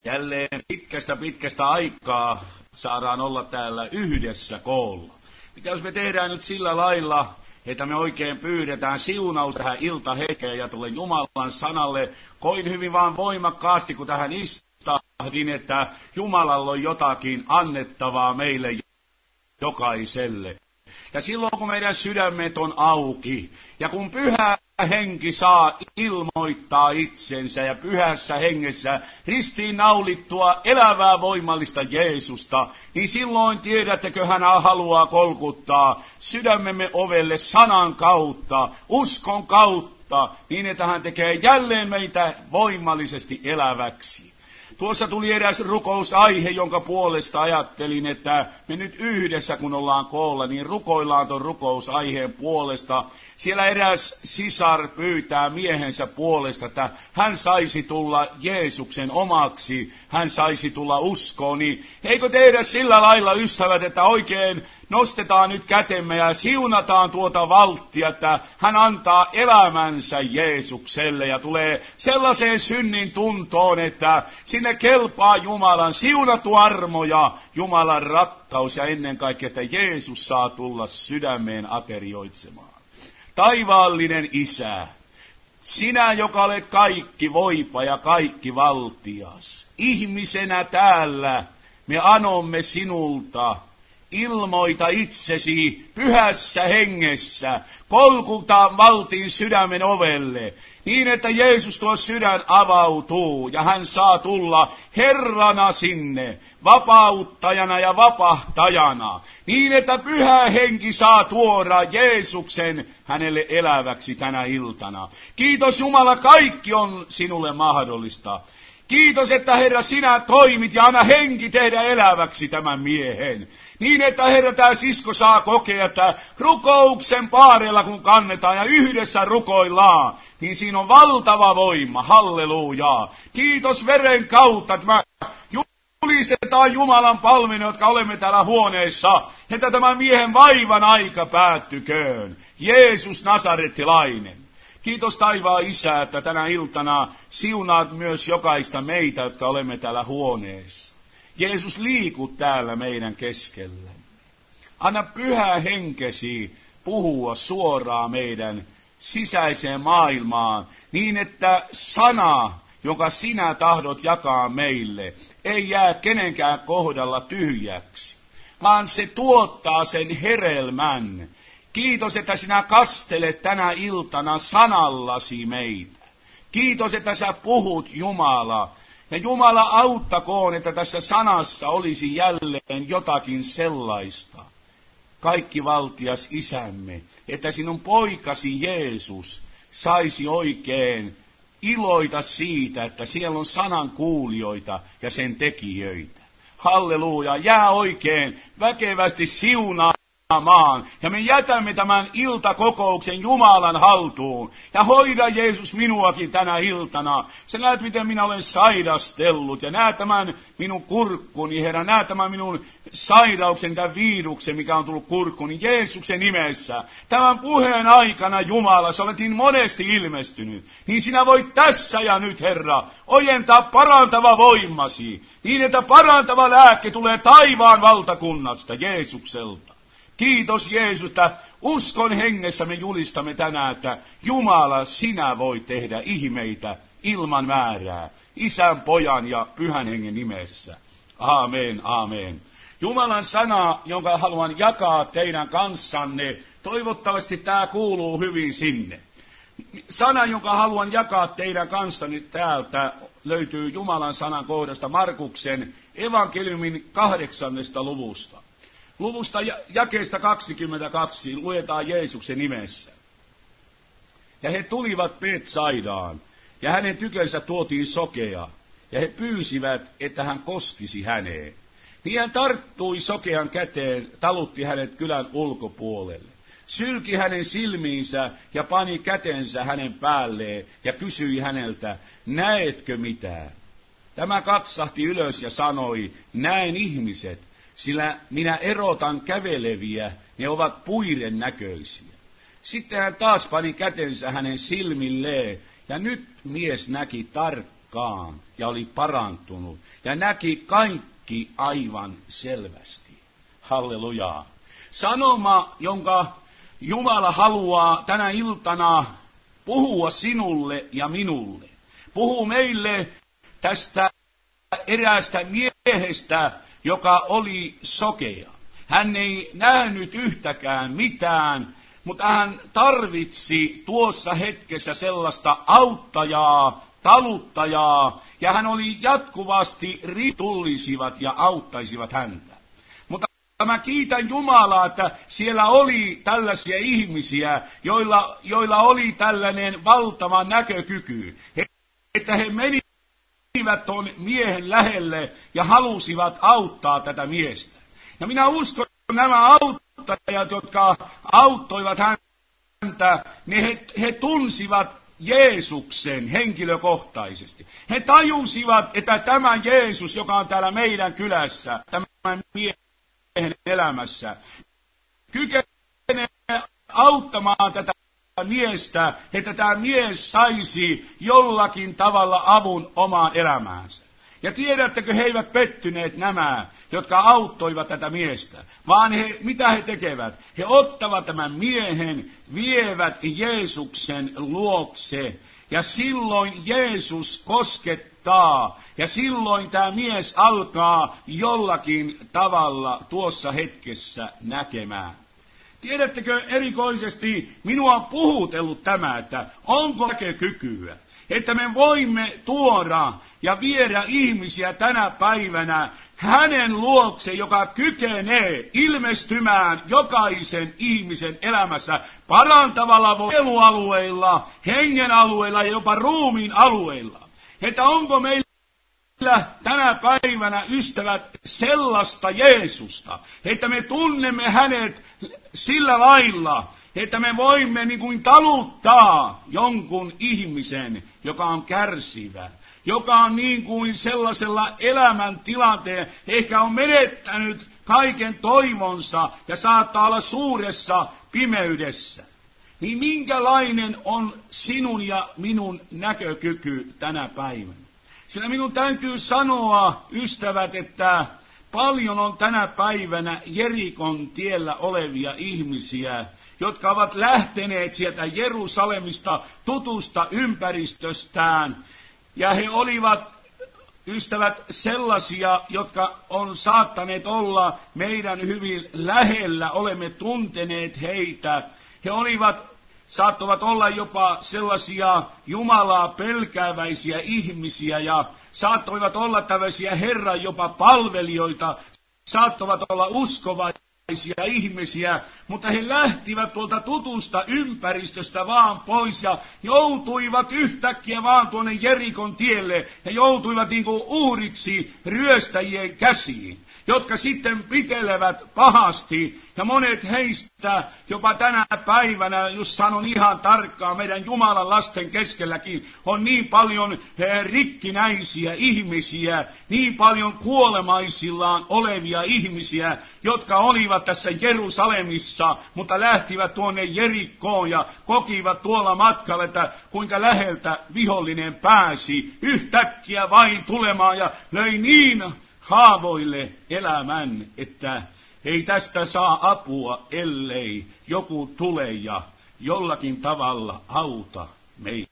Jälleen pitkästä aikaa saadaan olla täällä yhdessä koolla. Mitä jos me tehdään nyt sillä lailla, että me oikein pyydetään siunaus tähän iltahetkeen ja tulee Jumalan sanalle. Koin hyvin vaan voimakkaasti, kun tähän istahdin, että Jumalalla on jotakin annettavaa meille jokaiselle. Ja silloin kun meidän sydämet on auki, ja kun Pyhä Henki saa ilmoittaa itsensä ja Pyhässä Hengessä ristiinnaulittua elävää voimallista Jeesusta, niin silloin tiedättekö, hän haluaa kolkuttaa sydämemme ovelle sanan kautta, uskon kautta, niin että hän tekee jälleen meitä voimallisesti eläväksi. Tuossa tuli eräs rukousaihe, jonka puolesta ajattelin, että me nyt yhdessä kun ollaan koolla, niin rukoillaan ton rukousaiheen puolesta. Siellä eräs sisar pyytää miehensä puolesta, että hän saisi tulla Jeesuksen omaksi, hän saisi tulla uskoon. Niin eikö tehdä sillä lailla, ystävät, että oikein nostetaan nyt kätemme ja siunataan tuota valttia, että hän antaa elämänsä Jeesukselle ja tulee sellaiseen synnin tuntoon, että sinne kelpaa Jumalan siunattu armo ja Jumalan rakkaus ja ennen kaikkea, että Jeesus saa tulla sydämeen aterioitsemaan. Taivaallinen Isä, sinä, joka olet kaikki voipa ja kaikki valtias, ihmisenä täällä me anomme sinulta, ilmoita itsesi Pyhässä Hengessä, kolkuta valtin sydämen ovelle, niin että Jeesus tuo sydän avautuu ja hän saa tulla Herrana sinne, vapauttajana ja vapahtajana, niin että Pyhä Henki saa tuoda Jeesuksen hänelle eläväksi tänä iltana. Kiitos Jumala, kaikki on sinulle mahdollista. Kiitos, että Herra, sinä toimit ja anna henki tehdä eläväksi tämän miehen. Niin, että Herra, tämä sisko saa kokea, että rukouksen paarella kun kannetaan ja yhdessä rukoillaan, niin siinä on valtava voima. Hallelujaa. Kiitos veren kautta, että me julistetaan Jumalan palvelijoita, jotka olemme täällä huoneessa, että tämän miehen vaivan aika päättyköön. Jeesus Nasarettilainen. Kiitos taivaan Isä, että tänä iltana siunaat myös jokaista meitä, jotka olemme täällä huoneessa. Jeesus, liiku täällä meidän keskellä. Anna Pyhä Henkesi puhua suoraan meidän sisäiseen maailmaan, niin että sana, joka sinä tahdot jakaa meille, ei jää kenenkään kohdalla tyhjäksi, vaan se tuottaa sen hedelmän. Kiitos, että sinä kastelet tänä iltana sanallasi meitä. Kiitos, että sä puhut, Jumala. Ja Jumala, auttakoon, että tässä sanassa olisi jälleen jotakin sellaista. Kaikki valtias Isämme, että sinun poikasi Jeesus saisi oikein iloita siitä, että siellä on sanan kuulijoita ja sen tekijöitä. Halleluja, jää oikein väkevästi siunaamaan. Ja me jätämme tämän iltakokouksen Jumalan haltuun. Ja hoida Jeesus minuakin tänä iltana. Sä näet, miten minä olen sairastellut. Ja näet tämän minun kurkkuni, Herra. Näet tämän minun sairauksen, tämän viiruksen, mikä on tullut kurkkuni. Jeesuksen nimessä. Tämän puheen aikana, Jumala, sä olet niin monesti ilmestynyt. Niin sinä voit tässä ja nyt, Herra, ojentaa parantava voimasi. Niin, että parantava lääke tulee taivaan valtakunnasta, Jeesukselta. Kiitos Jeesus, että uskon hengessä me julistamme tänään, että Jumala, sinä voit tehdä ihmeitä ilman määrää. Isän, Pojan ja Pyhän Hengen nimessä. Aamen, aamen. Jumalan sana, jonka haluan jakaa teidän kanssanne, toivottavasti tämä kuuluu hyvin sinne. Sana, jonka haluan jakaa teidän kanssanne täältä, löytyy Jumalan sanan kohdasta Markuksen evankeliumin 8. luvusta. Luvusta jakeesta 22 luetaan Jeesuksen nimessä. Ja he tulivat Betsaidaan, ja hänen tykönsä tuotiin sokea, ja he pyysivät, että hän koskisi häneen. Niin hän tarttui sokean käteen, talutti hänet kylän ulkopuolelle, sylki hänen silmiinsä ja pani kätensä hänen päälleen ja kysyi häneltä, näetkö mitään? Tämä katsahti ylös ja sanoi, näen ihmiset. Sillä minä erotan käveleviä, ne ovat puiden näköisiä. Sitten hän taas pani kätensä hänen silmilleen, ja nyt mies näki tarkkaan. tarkkaan ja oli parantunut ja näki kaikki aivan selvästi. Hallelujaa. Sanoma, jonka Jumala haluaa tänä iltana puhua sinulle ja minulle. Puhuu meille tästä eräästä miehestä, joka oli sokea. Hän ei nähnyt yhtäkään mitään, mutta hän tarvitsi tuossa hetkessä sellaista auttajaa, taluttajaa, ja hän oli jatkuvasti tulisivat ja auttaisivat häntä. Mutta mä kiitän Jumalaa, että siellä oli tällaisia ihmisiä, joilla oli tällainen valtava näkökyky, että he menivät tuon miehen lähelle ja halusivat auttaa tätä miestä. Ja minä uskon, että nämä auttajat, jotka auttoivat häntä, niin he tunsivat Jeesuksen henkilökohtaisesti. He tajusivat, että tämä Jeesus, joka on täällä meidän kylässä, tämän miehen elämässä, kykenee auttamaan tätä miestä, että tämä mies saisi jollakin tavalla avun omaan elämäänsä. Ja tiedättekö, he eivät pettyneet nämä, jotka auttoivat tätä miestä, vaan mitä he tekevät? He ottavat tämän miehen, vievät Jeesuksen luokse, ja silloin Jeesus koskettaa, ja silloin tämä mies alkaa jollakin tavalla tuossa hetkessä näkemään. Tiedättekö, erikoisesti minua on puhutellut tämä, että onko näkökykyä, että me voimme tuoda ja viedä ihmisiä tänä päivänä hänen luokse, joka kykenee ilmestymään jokaisen ihmisen elämässä parantavalla voimualueilla, hengen alueilla ja jopa ruumiin alueilla. Että onko meillä tänä päivänä, ystävät, sellaista Jeesusta, että me tunnemme hänet sillä lailla, että me voimme niin kuin taluttaa jonkun ihmisen, joka on kärsivä, joka on niin kuin sellaisella elämäntilanteen, ehkä on menettänyt kaiken toivonsa ja saattaa olla suuressa pimeydessä. Niin minkälainen on sinun ja minun näkökyky tänä päivänä? Sillä minun täytyy sanoa, ystävät, että paljon on tänä päivänä Jerikon tiellä olevia ihmisiä, jotka ovat lähteneet sieltä Jerusalemista tutusta ympäristöstään. Ja he olivat, ystävät, sellaisia, jotka on saattaneet olla meidän hyvin lähellä, olemme tunteneet heitä. He saattoivat olla jopa sellaisia Jumalaa pelkääväisiä ihmisiä ja saattoivat olla tällaisia Herran jopa palvelijoita, saattoivat olla uskovaisia ihmisiä, mutta he lähtivät tuolta tutusta ympäristöstä vaan pois ja joutuivat yhtäkkiä vaan tuonne Jerikon tielle ja joutuivat niin kuin uhriksi ryöstäjien käsiin, jotka sitten pitelevät pahasti, ja monet heistä jopa tänä päivänä, jos sanon ihan tarkkaan, meidän Jumalan lasten keskelläkin on niin paljon rikkinäisiä ihmisiä, niin paljon kuolemaisillaan olevia ihmisiä, jotka olivat tässä Jerusalemissa, mutta lähtivät tuonne Jerikkoon ja kokivat tuolla matkalla, että kuinka läheltä vihollinen pääsi yhtäkkiä vain tulemaan ja löi niin haavoille elämän, että ei tästä saa apua, ellei joku tule ja jollakin tavalla auta meitä.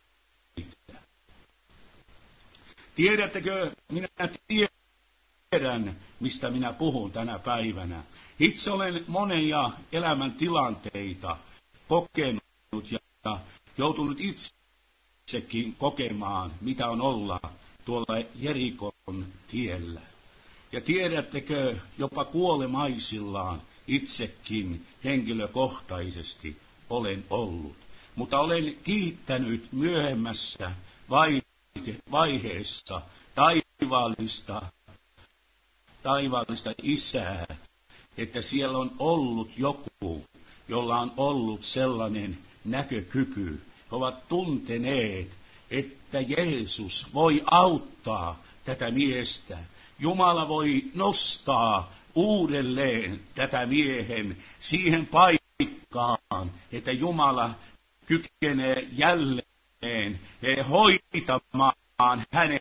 Tiedättekö, minä tiedän, mistä minä puhun tänä päivänä. Itse olen monia elämäntilanteita kokenut ja joutunut itsekin kokemaan, mitä on olla tuolla Jerikon tiellä. Ja tiedättekö, jopa kuolemaisillaan itsekin henkilökohtaisesti olen ollut. Mutta olen kiittänyt myöhemmässä vaiheessa taivaallista Isää, että siellä on ollut joku, jolla on ollut sellainen näkökyky. He ovat tunteneet, että Jeesus voi auttaa tätä miestä. Jumala voi nostaa uudelleen tätä miehen siihen paikkaan, että Jumala kykenee jälleen hoitamaan hänen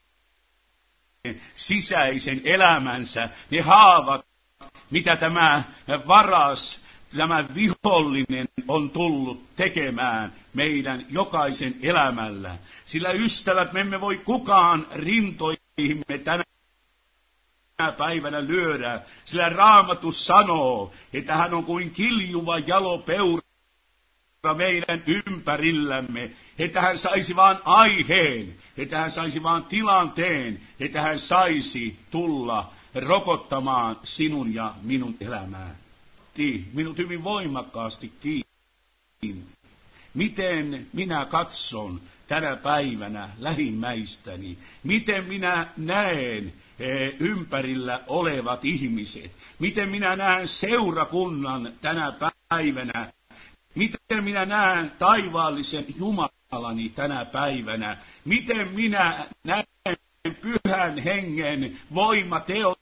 sisäisen elämänsä, ne haavat, mitä tämä varas, tämä vihollinen on tullut tekemään meidän jokaisen elämällä. Sillä ystävät, me emme voi kukaan rintoihimme tänä päivänä lyödä, sillä Raamattu sanoo, että hän on kuin kiljuva jalopeura meidän ympärillämme, että hän saisi vaan aiheen, että hän saisi vaan tilanteen, että hän saisi tulla rokottamaan sinun ja minun elämää. Minut hyvin voimakkaasti kiinni. Miten minä katson tänä päivänä lähimmäistäni? Miten minä näen ympärillä olevat ihmiset? Miten minä näen seurakunnan tänä päivänä? Miten minä näen taivaallisen Jumalani tänä päivänä? Miten minä näen Pyhän Hengen voimateot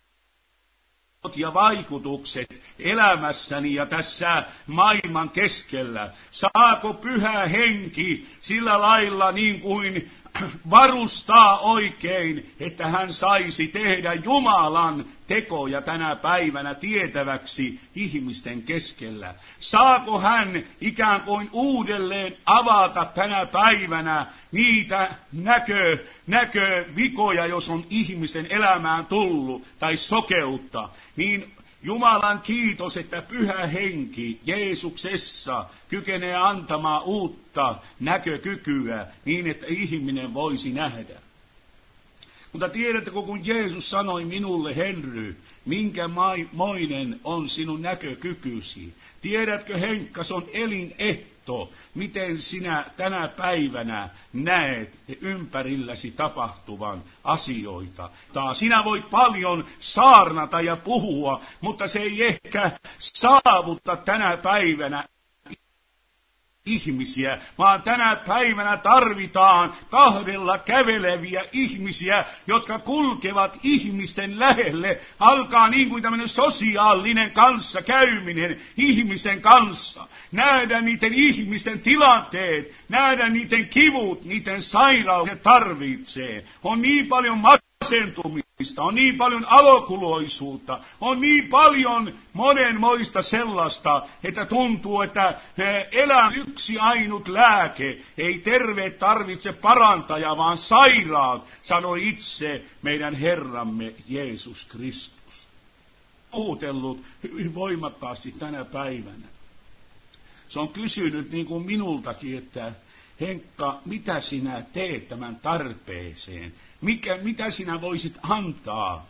ja vaikutukset elämässäni ja tässä maailman keskellä? Saako Pyhä Henki sillä lailla niin kuin varustaa oikein, että hän saisi tehdä Jumalan tekoja tänä päivänä tietäväksi ihmisten keskellä? Saako hän ikään kuin uudelleen avata tänä päivänä niitä näkövikoja, jos on ihmisten elämään tullut, tai sokeutta, niin Jumalan kiitos, että Pyhä Henki Jeesuksessa kykenee antamaan uutta näkökykyä niin, että ihminen voisi nähdä. Mutta tiedättekö, kun Jeesus sanoi minulle, Henry, minkä moinen on sinun näkökykysi? Tiedätkö, Henkka, se on elinehto, miten sinä tänä päivänä näet ympärilläsi tapahtuvan asioita. Sinä voit paljon saarnata ja puhua, mutta se ei ehkä saavuta tänä päivänä ihmisiä, vaan tänä päivänä tarvitaan kahdella käveleviä ihmisiä, jotka kulkevat ihmisten lähelle. Alkaa niin kuin tämmöinen sosiaalinen kanssakäyminen ihmisten kanssa. Nähdä niiden ihmisten tilanteet, nähdä niiden kivut, niiden sairaudet tarvitsee. On niin paljon masentumista, on niin paljon alokuloisuutta, on niin paljon monenmoista sellaista, että tuntuu, että elää yksi ainut lääke. Ei terveet tarvitse parantajaa, vaan sairaat, sanoi itse meidän Herramme Jeesus Kristus. Puhutellut hyvin voimakkaasti tänä päivänä. Se on kysynyt niin kuin minultakin, että Henkka, mitä sinä teet tämän tarpeeseen? Mitä sinä voisit antaa?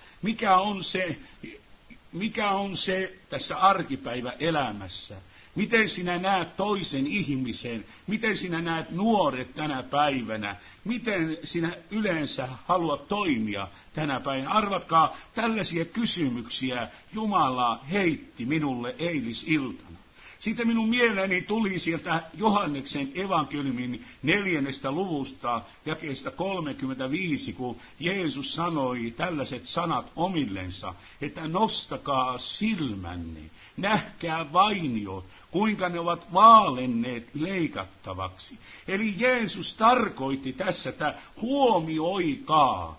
Mikä on se tässä arkipäiväelämässä? Miten sinä näet toisen ihmisen? Miten sinä näet nuoret tänä päivänä? Miten sinä yleensä haluat toimia tänä päivänä? Arvatkaa, tällaisia kysymyksiä Jumala heitti minulle eilisiltana. Sitten minun mieleeni tuli sieltä Johanneksen evankeliumin 4. luvusta, jakeesta 35, kun Jeesus sanoi tällaiset sanat omillensa, että nostakaa silmänne, nähkää vainiot, kuinka ne ovat vaalenneet leikattavaksi. Eli Jeesus tarkoitti tässä, että huomioikaa,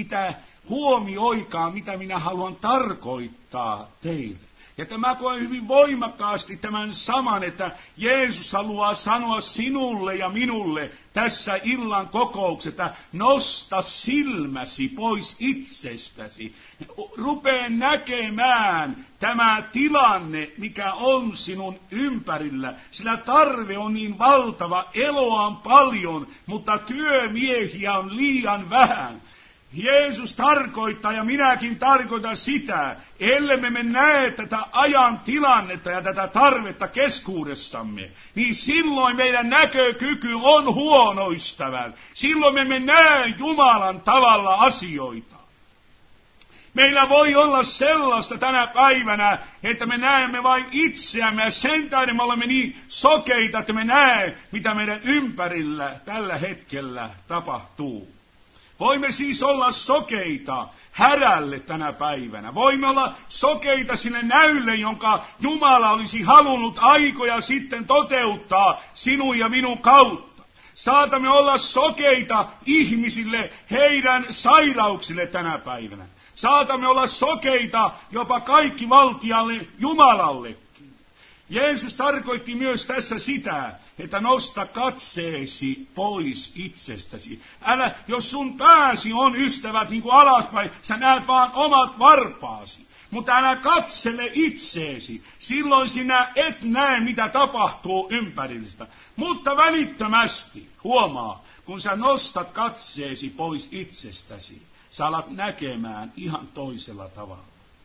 mitä minä haluan tarkoittaa teille. Ja tämä koen hyvin voimakkaasti tämän saman, että Jeesus haluaa sanoa sinulle ja minulle tässä illan kokouksessa, nosta silmäsi pois itsestäsi. Rupee näkemään tämä tilanne, mikä on sinun ympärillä. Sillä tarve on niin valtava, eloa on paljon, mutta työmiehiä on liian vähän. Jeesus tarkoittaa, ja minäkin tarkoitan sitä, ellemme me näe tätä ajan tilannetta ja tätä tarvetta keskuudessamme, niin silloin meidän näkökyky on huono, ystävät. Silloin me emme näe Jumalan tavalla asioita. Meillä voi olla sellaista tänä päivänä, että me näemme vain itseämme, ja sen tähden me olemme niin sokeita, että me näe, mitä meidän ympärillä tällä hetkellä tapahtuu. Voimme siis olla sokeita härälle tänä päivänä. Voimme olla sokeita sille näylle, jonka Jumala olisi halunnut aikoja sitten toteuttaa sinun ja minun kautta. Saatamme olla sokeita ihmisille heidän sairauksille tänä päivänä. Saatamme olla sokeita jopa kaikki valtialle Jumalallekin. Jeesus tarkoitti myös tässä sitä, että nosta katseesi pois itsestäsi. Älä, jos sun pääsi on ystävät niin kuin alaspäin, sä näet vaan omat varpaasi. Mutta älä katsele itseesi. Silloin sinä et näe, mitä tapahtuu ympärillistä. Mutta välittömästi, huomaa, kun sä nostat katseesi pois itsestäsi, sä alat näkemään ihan toisella tavalla.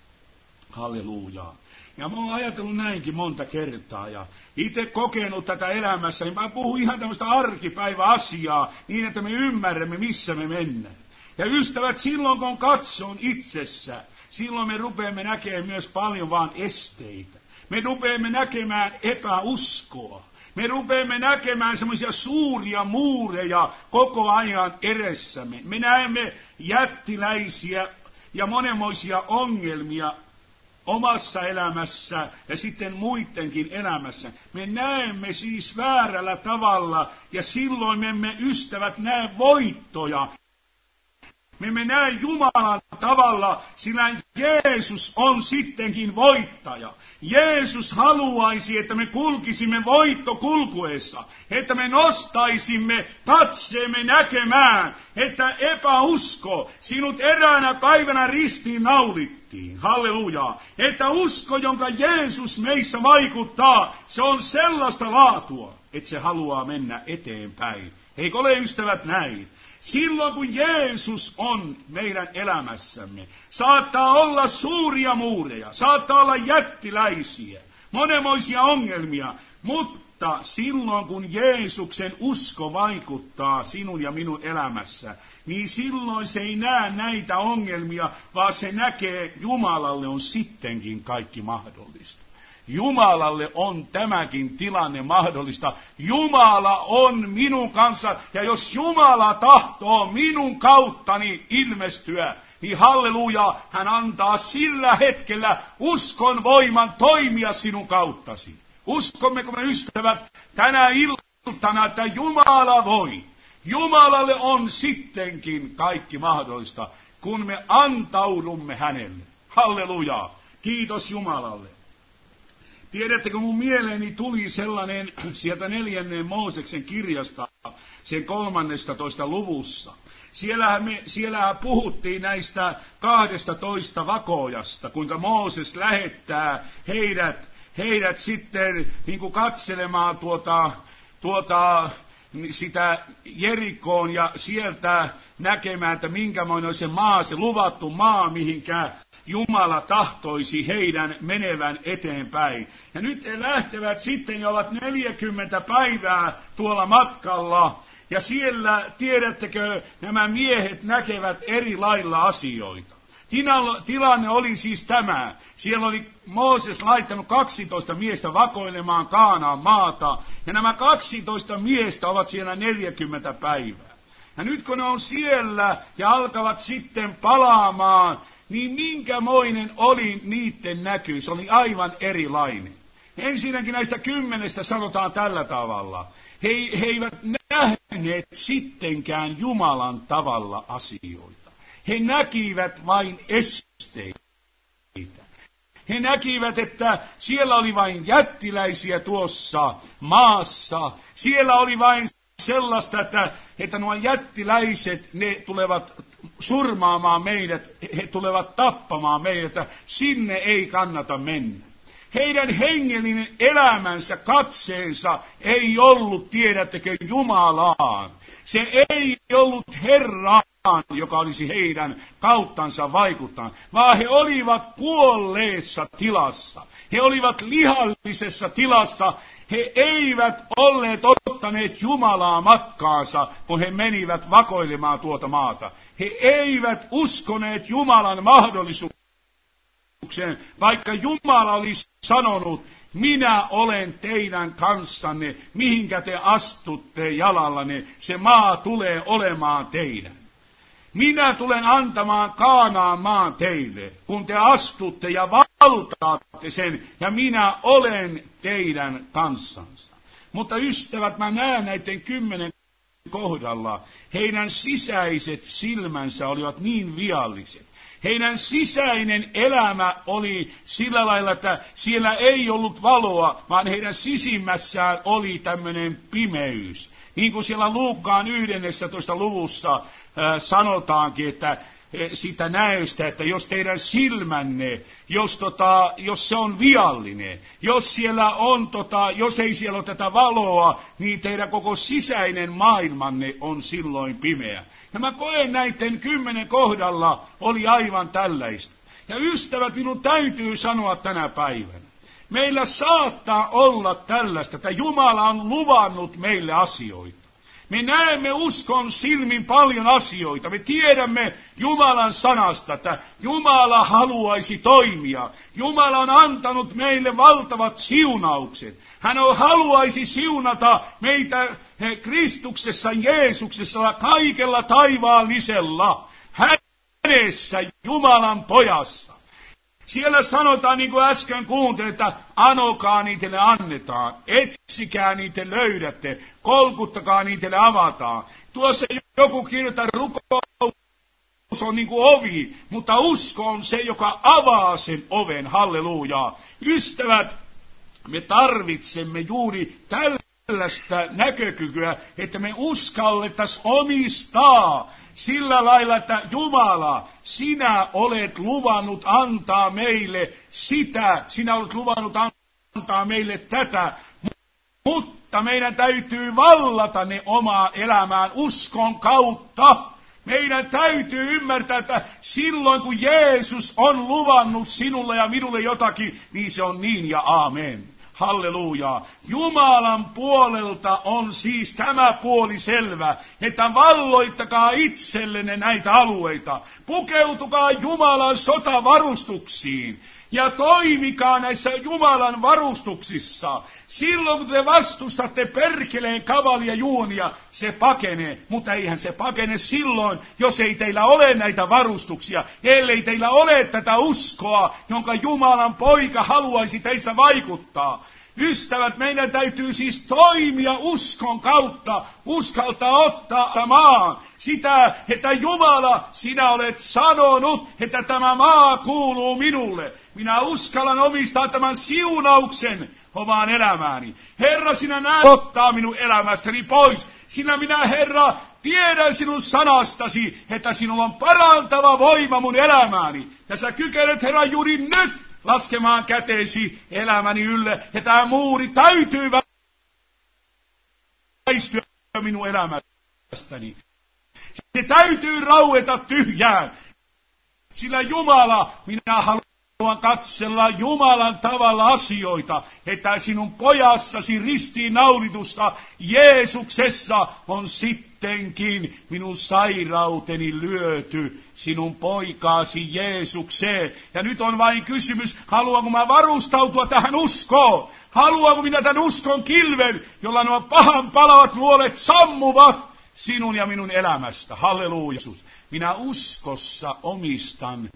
Hallelujaa. Ja mä oon ajatellut näinkin monta kertaa ja itse kokenut tätä elämässä. Niin mä puhun ihan tämmöistä arkipäiväasiaa niin, että me ymmärrämme, missä me mennään. Ja ystävät, silloin kun katson itsessä, silloin me rupeamme näkemään myös paljon vaan esteitä. Me rupeamme näkemään epäuskoa. Me rupeamme näkemään semmoisia suuria muureja koko ajan edessämme. Me näemme jättiläisiä ja monenmoisia ongelmia omassa elämässä ja sitten muidenkin elämässä. Me näemme siis väärällä tavalla ja silloin me emme ystävät näe voittoja. Me emme näe Jumalan tavalla, sillä Jeesus on sittenkin voittaja. Jeesus haluaisi, että me kulkisimme voittokulkuessa, että me nostaisimme katseemme näkemään, että epäusko sinut eräänä päivänä ristiin naulittiin. Hallelujaa. Että usko, jonka Jeesus meissä vaikuttaa, se on sellaista laatua, että se haluaa mennä eteenpäin. Eikö ole ystävät näin? Silloin kun Jeesus on meidän elämässämme, saattaa olla suuria muureja, saattaa olla jättiläisiä, monenmoisia ongelmia, mutta silloin kun Jeesuksen usko vaikuttaa sinun ja minun elämässä, niin silloin se ei näe näitä ongelmia, vaan se näkee, Jumalalle on sittenkin kaikki mahdollista. Jumalalle on tämäkin tilanne mahdollista. Jumala on minun kanssa, ja jos Jumala tahtoo minun kauttani ilmestyä, niin halleluja, hän antaa sillä hetkellä uskon voiman toimia sinun kauttasi. Uskommeko me ystävät tänä iltana, että Jumala voi? Jumalalle on sittenkin kaikki mahdollista, kun me antaudumme hänelle. Halleluja, kiitos Jumalalle. Tiedättekö, mun mieleeni tuli sellainen sieltä 4. Mooseksen kirjasta, sen 13. luvussa. Siellähän puhuttiin näistä 12 vakoojasta, kuinka Mooses lähettää heidät sitten niin kuin katselemaan sitä Jerikoon ja sieltä näkemään, että minkämoinen on se maa, se luvattu maa, mihinkä Jumala tahtoisi heidän menevän eteenpäin. Ja nyt he lähtevät sitten ja ovat 40 päivää tuolla matkalla. Ja siellä, tiedättekö, nämä miehet näkevät eri lailla asioita. Tilanne oli siis tämä. Siellä oli Mooses laittanut 12 miestä vakoilemaan Kaanaan maata. Ja nämä 12 miestä ovat siellä 40 päivää. Ja nyt kun ne on siellä ja alkavat sitten palaamaan, niin minkämoinen oli niiden näky? Se oli aivan erilainen. Ensinnäkin näistä 10 sanotaan tällä tavalla. He eivät nähneet sittenkään Jumalan tavalla asioita. He näkivät vain esteitä. He näkivät, että siellä oli vain jättiläisiä tuossa maassa. Siellä oli vain sellaista, että nuo jättiläiset, ne tulevat surmaamaan meidät, he tulevat tappamaan meidät, että sinne ei kannata mennä. Heidän hengellinen elämänsä, katseensa ei ollut, tiedättekö, Jumalaan. Se ei ollut Herraan, joka olisi heidän kauttansa vaikuttanut, vaan he olivat kuolleessa tilassa. He olivat lihallisessa tilassa. He eivät olleet ottaneet Jumalaa matkaansa, kun he menivät vakoilemaan tuota maata. He eivät uskoneet Jumalan mahdollisuuteen, vaikka Jumala olisi sanonut, minä olen teidän kanssanne, mihinkä te astutte jalallanne, se maa tulee olemaan teidän. Minä tulen antamaan Kaanaan maan teille, kun te astutte ja valtaatte sen, ja minä olen teidän kanssansa. Mutta ystävät, mä näen näiden 10 kohdalla heidän sisäiset silmänsä olivat niin vialliset. Heidän sisäinen elämä oli sillä lailla, että siellä ei ollut valoa, vaan heidän sisimmässään oli tämmöinen pimeys. Niin kuin siellä Luukkaan 11. luvussa sanotaankin, että sitä näystä, että jos teidän silmänne, jos se on viallinen, jos siellä on jos ei siellä ole tätä valoa, niin teidän koko sisäinen maailmanne on silloin pimeä. Ja mä koen näiden 10 kohdalla oli aivan tällaista. Ja ystävät, minun täytyy sanoa tänä päivänä. Meillä saattaa olla tällaista, että Jumala on luvannut meille asioita. Me näemme uskon silmin paljon asioita. Me tiedämme Jumalan sanasta, että Jumala haluaisi toimia. Jumala on antanut meille valtavat siunaukset. Hän haluaisi siunata meitä Kristuksessa, Jeesuksessa, kaikella taivaallisella, hänessä, Jumalan pojassa. Siellä sanotaan, niin kuin äsken kuuntelin, että anokaa niitelle annetaan, etsikää niitä löydätte, kolkuttakaa niitelle avataan. Tuossa joku kirjoittaa, rukous on niin kuin ovi, mutta usko on se, joka avaa sen oven, hallelujaa. Ystävät, me tarvitsemme juuri tällaista näkökykyä, että me uskallettaisiin omistaa sillä lailla, että Jumala, sinä olet luvannut antaa meille sitä, sinä olet luvannut antaa meille tätä, mutta meidän täytyy vallata ne omaa elämään uskon kautta. Meidän täytyy ymmärtää, että silloin kun Jeesus on luvannut sinulle ja minulle jotakin, niin se on niin ja aamen. Hallelujaa. Jumalan puolelta on siis tämä puoli selvä, että valloittakaa itsellenne näitä alueita. Pukeutukaa Jumalan sotavarustuksiin ja toimikaa näissä Jumalan varustuksissa. Silloin kun te vastustatte perkeleen kavalia juonia, se pakenee, mutta eihän se pakene silloin, jos ei teillä ole näitä varustuksia, ellei teillä ole tätä uskoa, jonka Jumalan poika haluaisi teissä vaikuttaa. Ystävät, meidän täytyy siis toimia uskon kautta, uskaltaa ottaa maan. Sitä, että Jumala, sinä olet sanonut, että tämä maa kuuluu minulle. Minä uskallan omistaa tämän siunauksen omaan elämääni. Herra, sinä näet ottaa minun elämästäni pois. Sinä minä, Herra, tiedän sinun sanastasi, että sinulla on parantava voima mun elämääni. Ja sä kykenet, Herra, juuri nyt laskemaan käteesi elämäni ylle. Ja tämä muuri täytyy väistyä minun elämästäni. Se täytyy raueta tyhjään. Sillä Jumala, minä haluan katsella Jumalan tavalla asioita, että sinun pojassasi ristiinnaulitusta Jeesuksessa on sittenkin minun sairauteni lyöty sinun poikaasi Jeesukseen. Ja nyt on vain kysymys, haluanko mä varustautua tähän uskoon? Haluanko minä tämän uskon kilven, jolla nuo pahan palavat nuolet sammuvat sinun ja minun elämästä? Halleluja. Minä uskossa omistan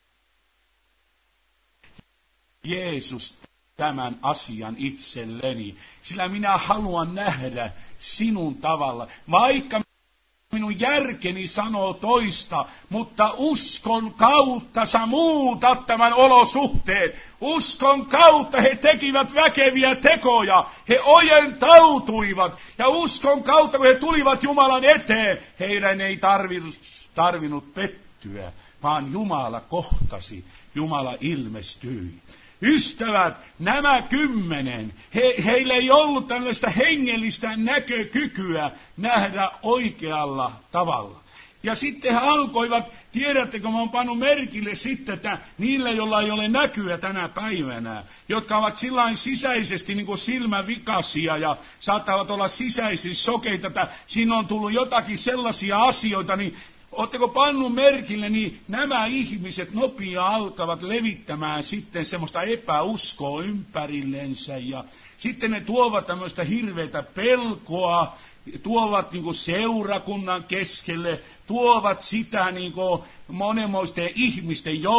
Jeesus tämän asian itselleni, sillä minä haluan nähdä sinun tavalla, vaikka minun järkeni sanoo toista, mutta uskon kautta sä muutat tämän olosuhteen. Uskon kautta he tekivät väkeviä tekoja, he ojentautuivat, ja uskon kautta kun he tulivat Jumalan eteen, heidän ei tarvinnut pettyä, vaan Jumala kohtasi, Jumala ilmestyi. Ystävät, nämä 10, heillä ei ollut tällaista hengellistä näkökykyä nähdä oikealla tavalla. Ja sitten he alkoivat, tiedättekö, mä oon pannut merkille sitten, että niillä, joilla ei ole näkyä tänä päivänä, jotka ovat sillain sisäisesti niin kuin silmävikaisia ja saattavat olla sisäisesti sokeita, että siinä on tullut jotakin sellaisia asioita, niin ootteko pannut merkille, niin nämä ihmiset nopeasti alkavat levittämään sitten semmoista epäuskoa ympärillensä ja sitten ne tuovat tämmöistä hirveätä pelkoa, tuovat niin joukkoon, tuovat sitä niin monenmoisten ihmisten joukkoon.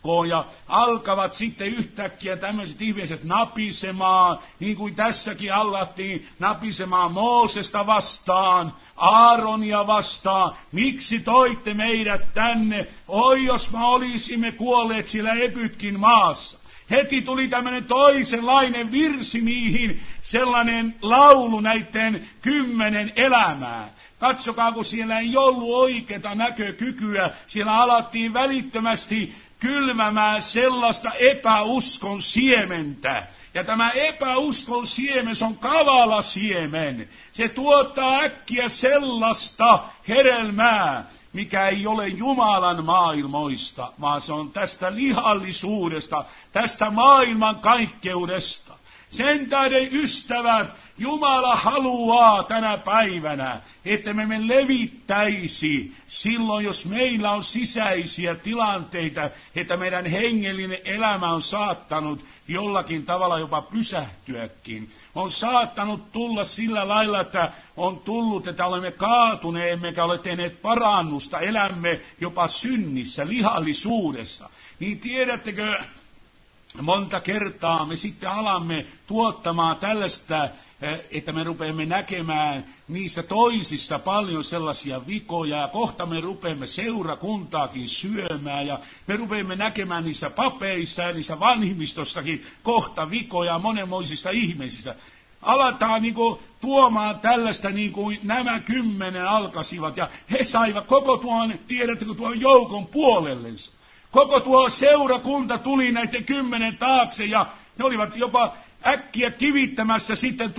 uskoon ja alkavat sitten yhtäkkiä tämmöiset ihmiset napisemaan, niin kuin tässäkin allattiin napisemaan Moosesta vastaan, Aaronia vastaan. Miksi toitte meidät tänne? Oi, jos me olisimme kuolleet siellä Egyptin maassa. Heti tuli tämmöinen toisenlainen virsi niihin, sellainen laulu näiden 10 elämää. Katsokaa, kun siellä ei ollut oikeata näkökykyä, siellä alettiin välittömästi kylvämään sellaista epäuskon siementä. Ja tämä epäuskon siemen, se on kavala siemen. Se tuottaa äkkiä sellaista hedelmää, mikä ei ole Jumalan maailmoista, vaan se on tästä lihallisuudesta, tästä maailman kaikkeudesta. Sen tähden, ystävät, Jumala haluaa tänä päivänä, että me levittäisi silloin, jos meillä on sisäisiä tilanteita, että meidän hengellinen elämä on saattanut jollakin tavalla jopa pysähtyäkin. On saattanut tulla sillä lailla, että on tullut, että olemme kaatuneet, emmekä ole tehneet parannusta, elämme jopa synnissä, lihallisuudessa. Niin tiedättekö, monta kertaa me sitten alamme tuottamaan tällaista, että me rupeamme näkemään niissä toisissa paljon sellaisia vikoja, ja kohta me rupeamme seurakuntaakin syömään, ja me rupeamme näkemään niissä papeissa ja niissä vanhimmistostakin kohta vikoja monenmoisista ihmisistä. Aletaan tuomaan tällaista niin kuin nämä 10 alkasivat, ja he saivat koko tuon, tiedättekö, tuon joukon puolellensa. Koko tuo seurakunta tuli näiden 10 taakse, ja ne olivat jopa äkkiä kivittämässä sitten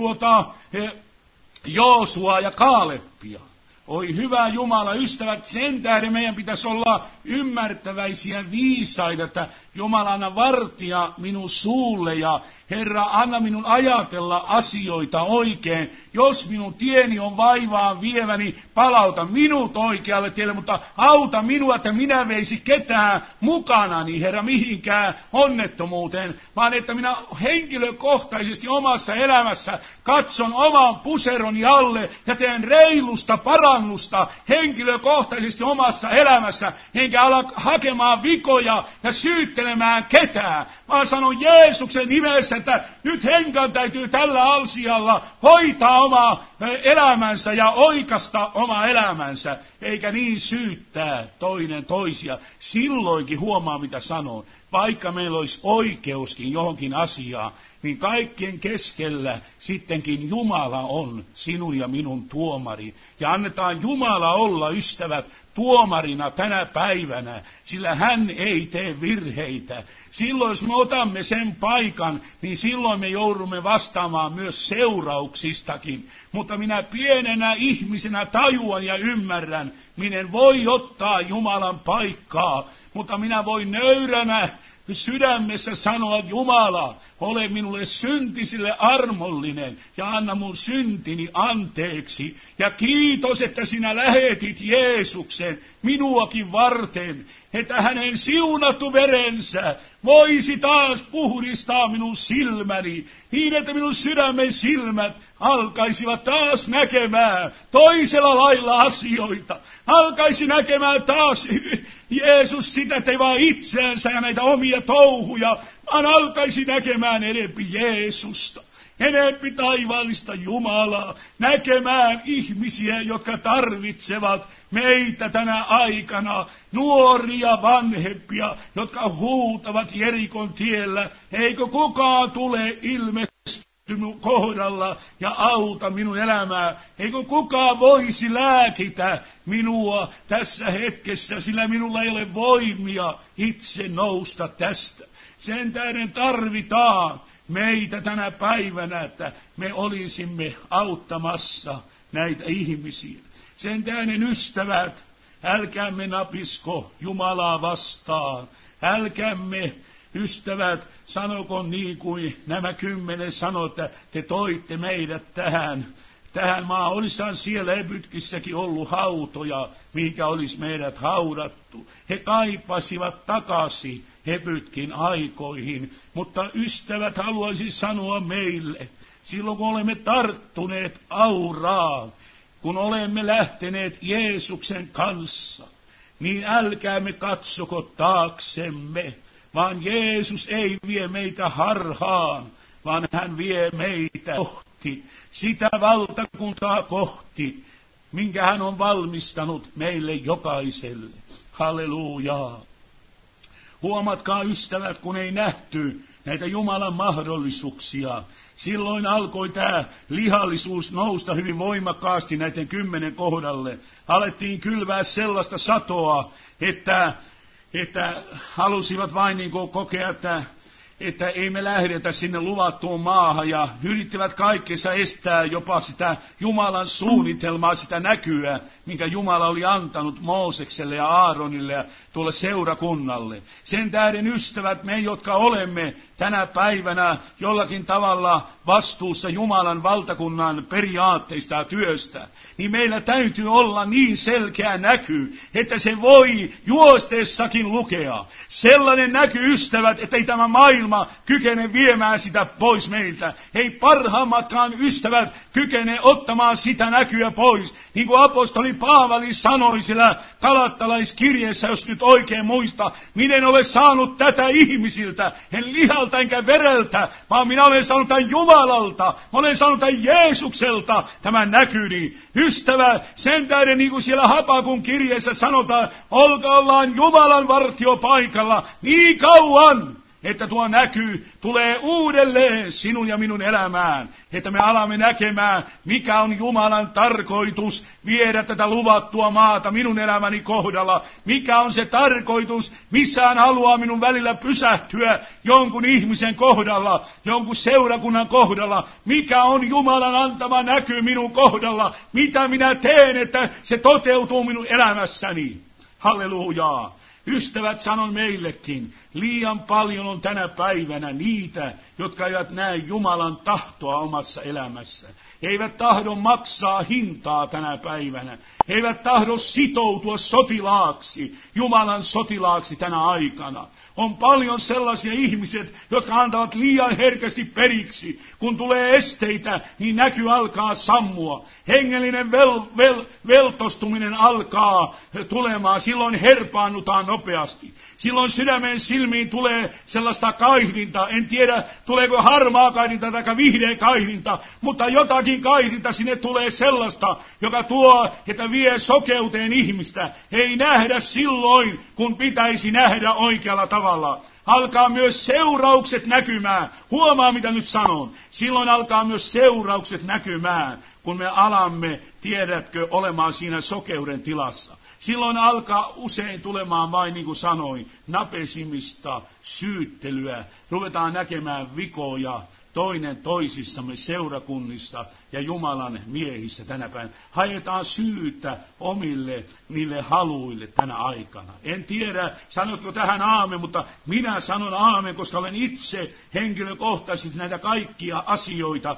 Joosua ja Kaaleppia. Oi hyvä Jumala, ystävät, sen tähden meidän pitäisi olla ymmärtäväisiä viisaita, että Jumala, anna vartia minun suulle ja Herra, anna minun ajatella asioita oikein. Jos minun tieni on vaivaan vieväni, palauta minut oikealle tielle, mutta auta minua, että minä veisi ketään mukanani, Herra, mihinkään onnettomuuteen, vaan että minä henkilökohtaisesti omassa elämässä katson oman puseroni alle ja teen reilusta parannusta henkilökohtaisesti omassa elämässä, enkä ala hakemaan vikoja ja syyttelemään ketään, vaan sanon Jeesuksen nimessä, että nyt henkan täytyy tällä asialla hoitaa oma elämänsä ja oikasta oma elämänsä, eikä niin syyttää toinen toisia. Silloinkin huomaa, mitä sanon. Vaikka meillä olisi oikeuskin johonkin asiaan, niin kaikkien keskellä sittenkin Jumala on sinun ja minun tuomari. Ja annetaan Jumala olla, ystävät, tuomarina tänä päivänä, sillä hän ei tee virheitä. Silloin, jos me otamme sen paikan, niin silloin me joudumme vastaamaan myös seurauksistakin. Mutta minä pienenä ihmisenä tajuan ja ymmärrän, minä en voi ottaa Jumalan paikkaa, mutta minä voin nöyränä sydämessä sanoa, Jumala, ole minulle syntisille armollinen ja anna mun syntini anteeksi. Ja kiitos, että sinä lähetit Jeesuksen minuakin varten, että hänen siunattu verensä voisi taas puhdistaa minun silmäni, niin että minun sydämen silmät alkaisivat taas näkemään toisella lailla asioita. Alkaisi näkemään taas Jeesus sitä, ettei vaan itseänsä ja näitä omia touhuja, vaan alkaisi näkemään enempi Jeesusta. Enempi taivaallista Jumalaa, näkemään ihmisiä, jotka tarvitsevat meitä tänä aikana, nuoria vanhempia, jotka huutavat Jerikon tiellä, eikö kukaan tule ilmestynut kohdalla ja auta minun elämää, eikö kukaan voisi lääkitä minua tässä hetkessä, sillä minulla ei ole voimia itse nousta tästä. Sen tähden tarvitaan meitä tänä päivänä, että me olisimme auttamassa näitä ihmisiä. Sen tähden, ystävät, älkäämme napisko Jumalaa vastaan. Älkäämme, ystävät, sanoko niin kuin nämä 10 sanoi, että te toitte meidät tähän maahan. Olisihan siellä Egyptissäkin ollut hautoja, mihinkä olisi meidät haudattu. He kaipasivat takaisin Egyptin aikoihin, mutta ystävät, haluaisin sanoa meille, silloin kun olemme tarttuneet auraan, kun olemme lähteneet Jeesuksen kanssa, niin älkäämme katsoko taaksemme, vaan Jeesus ei vie meitä harhaan, vaan hän vie meitä kohti, sitä valtakuntaa kohti, minkä hän on valmistanut meille jokaiselle. Hallelujaa. Huomatkaa ystävät, kun ei nähty näitä Jumalan mahdollisuuksia. Silloin alkoi tämä lihallisuus nousta hyvin voimakkaasti näiden 10 kohdalle. Alettiin kylvää sellaista satoa, että halusivat vain niin kuin kokea, että ei me lähdetä sinne luvattuun maahan, ja yrittivät kaikkensa estää jopa sitä Jumalan suunnitelmaa, sitä näkyä, minkä Jumala oli antanut Moosekselle ja Aaronille ja tuolle seurakunnalle. Sen tähden ystävät, me jotka olemme tänä päivänä jollakin tavalla vastuussa Jumalan valtakunnan periaatteista ja työstä, niin meillä täytyy olla niin selkeä näky, että se voi juostessakin lukea. Sellainen näky, ystävät, että ei tämä maailma kykene viemään sitä pois meiltä. Ei parhaimmatkaan ystävät kykene ottamaan sitä näkyä pois. Niin kuin apostoli Paavali sanoi siellä Galattalaiskirjeessä, jos nyt oikein muista, minä en ole saanut tätä ihmisiltä, en lihalta enkä vereltä, vaan minä olen saanut tämän Jumalalta, mä olen saanut tämän Jeesukselta tämän näkyni. Ystävä, sen tähden niin kuin siellä Habakun kirjeessä sanotaan, ollaan Jumalan vartiopaikalla niin kauan, että tuo näky tulee uudelleen sinun ja minun elämään, että me alamme näkemään, mikä on Jumalan tarkoitus viedä tätä luvattua maata minun elämäni kohdalla, mikä on se tarkoitus, missä hän haluaa minun välillä pysähtyä jonkun ihmisen kohdalla, jonkun seurakunnan kohdalla, mikä on Jumalan antama näky minun kohdalla, mitä minä teen, että se toteutuu minun elämässäni. Hallelujaa. Ystävät, sanon meillekin, liian paljon on tänä päivänä niitä, jotka eivät näe Jumalan tahtoa omassa elämässä. He eivät tahdo maksaa hintaa tänä päivänä. He eivät tahdo sitoutua sotilaaksi, Jumalan sotilaaksi tänä aikana. On paljon sellaisia ihmiset, jotka antavat liian herkästi periksi. Kun tulee esteitä, niin näky alkaa sammua. Hengellinen veltostuminen alkaa tulemaan. Silloin herpaannutaan nopeasti. Silloin sydämen silmiin tulee sellaista kaihdinta. En tiedä, tuleeko harmaa kaihdinta tai vihreä kaihdinta, mutta jotakin kaihdinta sinne tulee sellaista, joka tuo, että vie sokeuteen ihmistä. Ei nähdä silloin, kun pitäisi nähdä oikealla tavalla. Alkaa myös seuraukset näkymään. Huomaa, mitä nyt sanon. Silloin alkaa myös seuraukset näkymään, kun me alamme, tiedätkö, olemaan siinä sokeuden tilassa. Silloin alkaa usein tulemaan vain, niin kuin sanoin, napesimista, syyttelyä. Ruvetaan näkemään vikoja toinen toisissamme seurakunnissa ja Jumalan miehissä tänä päivänä. Haetaan syytä omille niille haluille tänä aikana. En tiedä, sanotko tähän aamen, mutta minä sanon aamen, koska olen itse henkilökohtaisesti näitä kaikkia asioita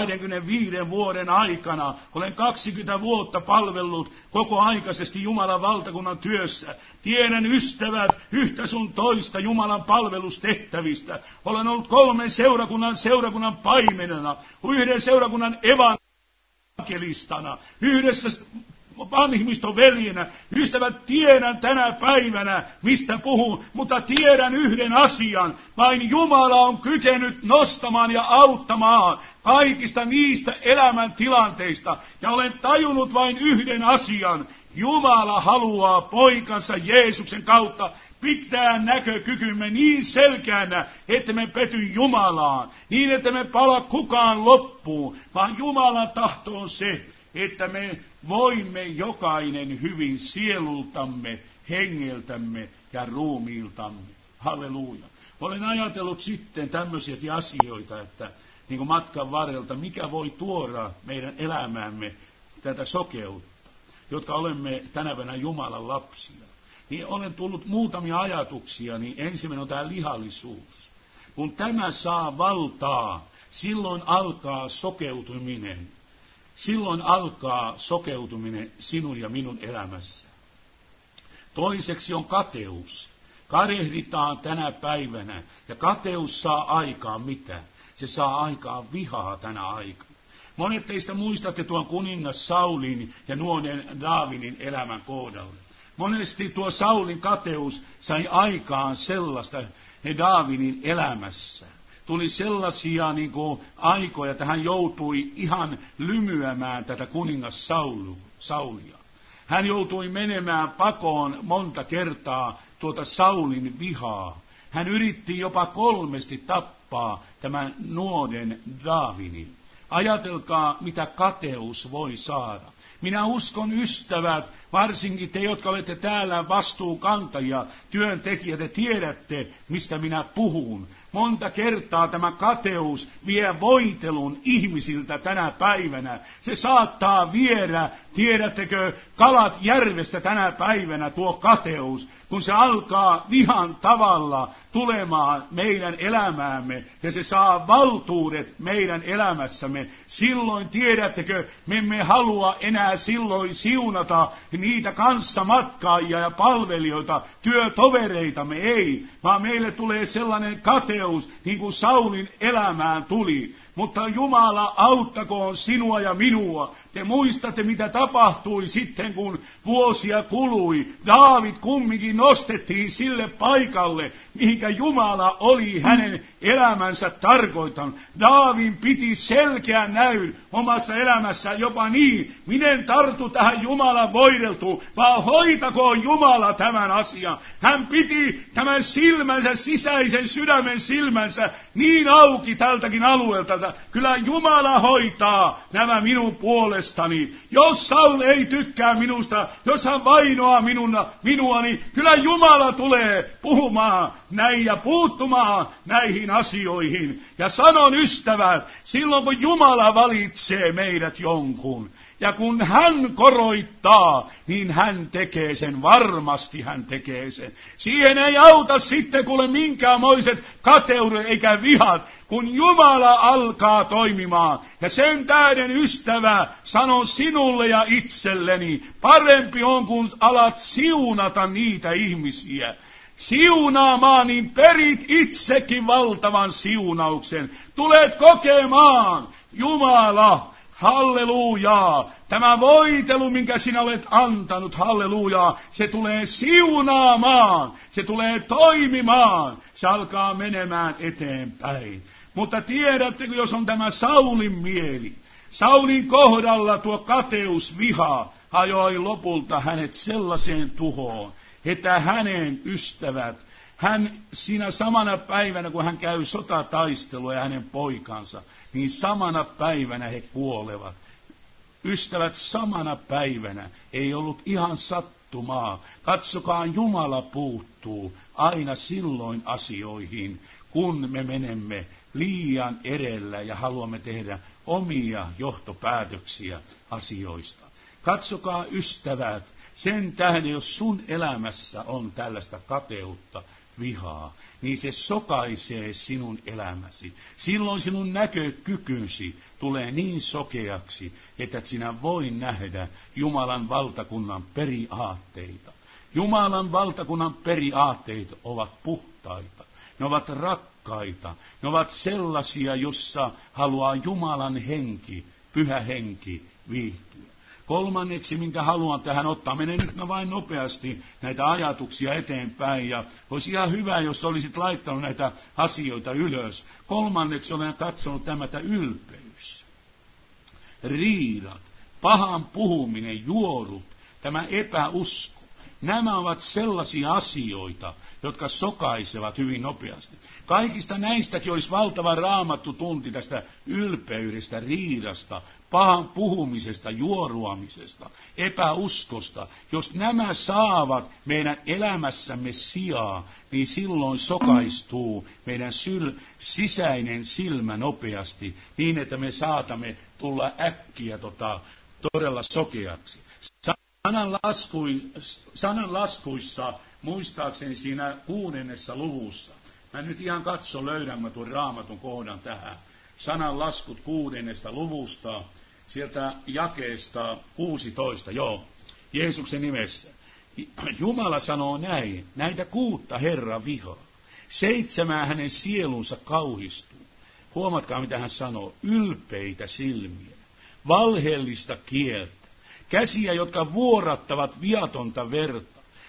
25 vuoden aikana. Olen 20 vuotta palvellut koko aikaisesti Jumalan valtakunnan työssä. Tiedän, ystävät, yhtä sun toista Jumalan palvelustehtävistä. Olen ollut 3 seurakunnan paimenena, yhden seurakunnan evankelistana, yhdessä vanhimmistoveljenä. Ystävät, tiedän tänä päivänä, mistä puhun, mutta tiedän yhden asian. Vain Jumala on kykenyt nostamaan ja auttamaan kaikista niistä elämäntilanteista. Ja olen tajunnut vain yhden asian. Jumala haluaa poikansa Jeesuksen kautta pitää näkökykymme niin selkeänä, että me pety Jumalaan, niin että me pala kukaan loppuun, vaan Jumalan tahto on se, että me voimme jokainen hyvin sielultamme, hengeltämme ja ruumiiltamme. Halleluja. Olen ajatellut sitten tämmöisiäkin asioita, että niin kuin matkan varrelta, mikä voi tuoda meidän elämäämme tätä sokeutta, jotka olemme tänä päivänä Jumalan lapsia. Niin olen tullut muutamia ajatuksia, niin ensimmäinen on tämä lihallisuus. Kun tämä saa valtaa, silloin alkaa sokeutuminen. Silloin alkaa sokeutuminen sinun ja minun elämässä. Toiseksi on kateus. Kadehditaan tänä päivänä, ja kateus saa aikaan mitä? Se saa aikaan vihaa tänä aikana. Monet teistä muistatte tuon kuningas Saulin ja nuoren Daavidin elämän kohdalle. Monesti tuo Saulin kateus sai aikaan sellaista Daavidin elämässä. Tuli sellaisia aikoja, että hän joutui ihan lymyämään tätä kuningas Saulia. Hän joutui menemään pakoon monta kertaa tuota Saulin vihaa. Hän yritti jopa 3 tappaa tämän nuoden Daavidin. Ajatelkaa, mitä kateus voi saada. Minä uskon, ystävät, varsinkin te, jotka olette täällä vastuukantajia, työntekijät, te tiedätte, mistä minä puhun. Monta kertaa tämä kateus vie voitelun ihmisiltä tänä päivänä. Se saattaa viedä, tiedättekö, kalat järvestä tänä päivänä tuo kateus, kun se alkaa vihan tavalla tulemaan meidän elämäämme ja se saa valtuudet meidän elämässämme. Silloin, tiedättekö, me emme halua enää silloin siunata niitä kanssamatkaajia ja palvelijoita, työtovereitamme, ei, vaan meille tulee sellainen kateus, niin kuin Saulin elämään tuli. Mutta Jumala auttakoon sinua ja minua. Te muistatte, mitä tapahtui sitten, kun vuosia kului. Daavid kumminkin nostettiin sille paikalle, mihinkä Jumala oli hänen elämänsä tarkoittanut. Daavidin piti selkeän näyn omassa elämässä jopa niin, minä en tartu tähän Jumalan voideltuun, vaan hoitakoon Jumala tämän asian. Hän piti tämän silmänsä, sisäisen sydämen silmänsä niin auki tältäkin alueelta. Kyllä Jumala hoitaa nämä minun puolestani. Jos Saul ei tykkää minusta, jos hän vainoaa minua, niin kyllä Jumala tulee puhumaan näin ja puuttumaan näihin asioihin. Ja sanon, ystävät, silloin kun Jumala valitsee meidät jonkun, ja kun hän koroittaa, niin hän tekee sen, varmasti hän tekee sen. Siihen ei auta sitten kuule minkäänmoiset kateudet eikä vihat, kun Jumala alkaa toimimaan. Ja sen tähden, ystävä, sanon sinulle ja itselleni, parempi on, kun alat siunata niitä ihmisiä. Siunaamaan, niin perit itsekin valtavan siunauksen. Tulet kokemaan, Jumala, hallelujaa, tämä voitelu, minkä sinä olet antanut, hallelujaa, se tulee siunaamaan, se tulee toimimaan, se alkaa menemään eteenpäin. Mutta tiedättekö, jos on tämä Saulin mieli, Saulin kohdalla tuo kateus, viha, hajoi lopulta hänet sellaiseen tuhoon, että hänen ystävät, hän siinä samana päivänä, kun hän käy sotataistelua ja hänen poikansa, niin samana päivänä he kuolevat. Ystävät, samana päivänä ei ollut ihan sattumaa. Katsokaa, Jumala puuttuu aina silloin asioihin, kun me menemme liian edellä ja haluamme tehdä omia johtopäätöksiä asioista. Katsokaa, ystävät, sen tähden, jos sun elämässä on tällaista kateutta, vihaa, niin se sokaisee sinun elämäsi. Silloin sinun näkökykysi tulee niin sokeaksi, että et sinä voi nähdä Jumalan valtakunnan periaatteita. Jumalan valtakunnan periaatteet ovat puhtaita, ne ovat rakkaita, ne ovat sellaisia, jossa haluaa Jumalan henki, pyhä henki viihtyä. Kolmanneksi, minkä haluan tähän ottaa, menen nyt vain nopeasti näitä ajatuksia eteenpäin, ja olisi ihan hyvä, jos olisit laittanut näitä asioita ylös. Kolmanneksi olen katsonut tämätä ylpeys, riidat, pahan puhuminen, juorut, tämä epäusko. Nämä ovat sellaisia asioita, jotka sokaisevat hyvin nopeasti. Kaikista näistäkin olisi valtava raamattu tunti tästä ylpeydestä, riidasta, pahan puhumisesta, juoruamisesta, epäuskosta. Jos nämä saavat meidän elämässämme sijaa, niin silloin sokaistuu meidän sisäinen silmä nopeasti, niin että me saatamme tulla äkkiä todella sokeaksi. Sananlaskuissa, muistaakseni siinä 6. luvussa, mä nyt ihan löydämme tuon raamatun kohdan tähän, sananlaskut 6. luvusta, sieltä jakeesta 16, Jeesuksen nimessä. Jumala sanoo näin, näitä 6 Herra vihaa, 7 hänen sielunsa kauhistuu. Huomatkaa, mitä hän sanoo, ylpeitä silmiä, valheellista kieltä, käsiä, jotka vuorattavat viatonta verta,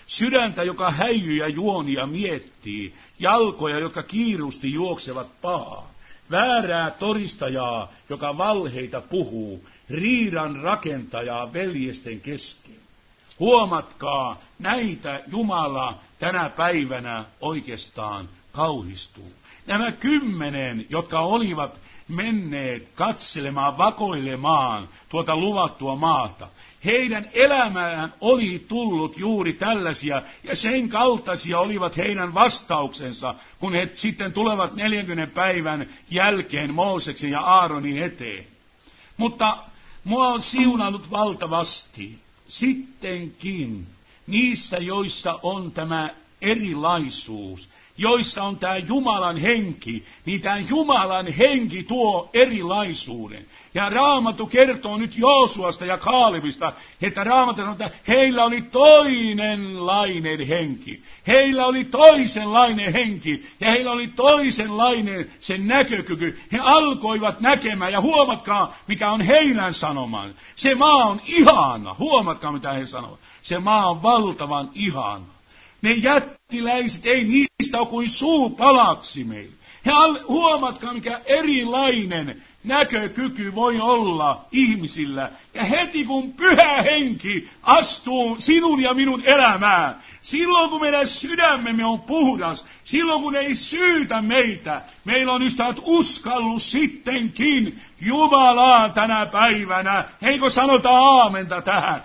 sydäntä, joka häijyy ja juonia miettii, jalkoja, jotka kiirusti juoksevat pahaa, väärää todistajaa, joka valheita puhuu, riidan rakentajaa veljesten kesken. Huomatkaa, näitä Jumala tänä päivänä oikeastaan kauhistuu. Nämä 10, jotka olivat menneet katselemaan, vakoilemaan tuota luvattua maata, heidän elämään oli tullut juuri tällaisia, ja sen kaltaisia olivat heidän vastauksensa, kun he sitten tulevat 40 päivän jälkeen Mooseksen ja Aaronin eteen. Mutta mua on siunannut valtavasti sittenkin niissä, joissa on tämä erilaisuus, joissa on tämä Jumalan henki, niin tämä Jumalan henki tuo erilaisuuden. Ja Raamattu kertoo nyt Joosuasta ja Kaalebista, että Raamattu sanoo, että heillä oli toinenlainen henki. Heillä oli toisenlainen henki ja heillä oli toisenlainen sen näkökyky. He alkoivat näkemään ja huomatkaa, mikä on heidän sanoman. Se maa on ihana. Huomatkaa, mitä he sanovat. Se maa on valtavan ihana. Ne jättiläiset, ei niistä ole kuin suu palaksi meille. Huomatkaa, mikä erilainen näkökyky voi olla ihmisillä. Ja heti kun Pyhä Henki astuu sinun ja minun elämään, silloin kun meidän sydämemme on puhdas, silloin kun ei syytä meitä, meillä on ystävät uskallus sittenkin Jumalaa tänä päivänä. Eikö sanota aamenta tähän?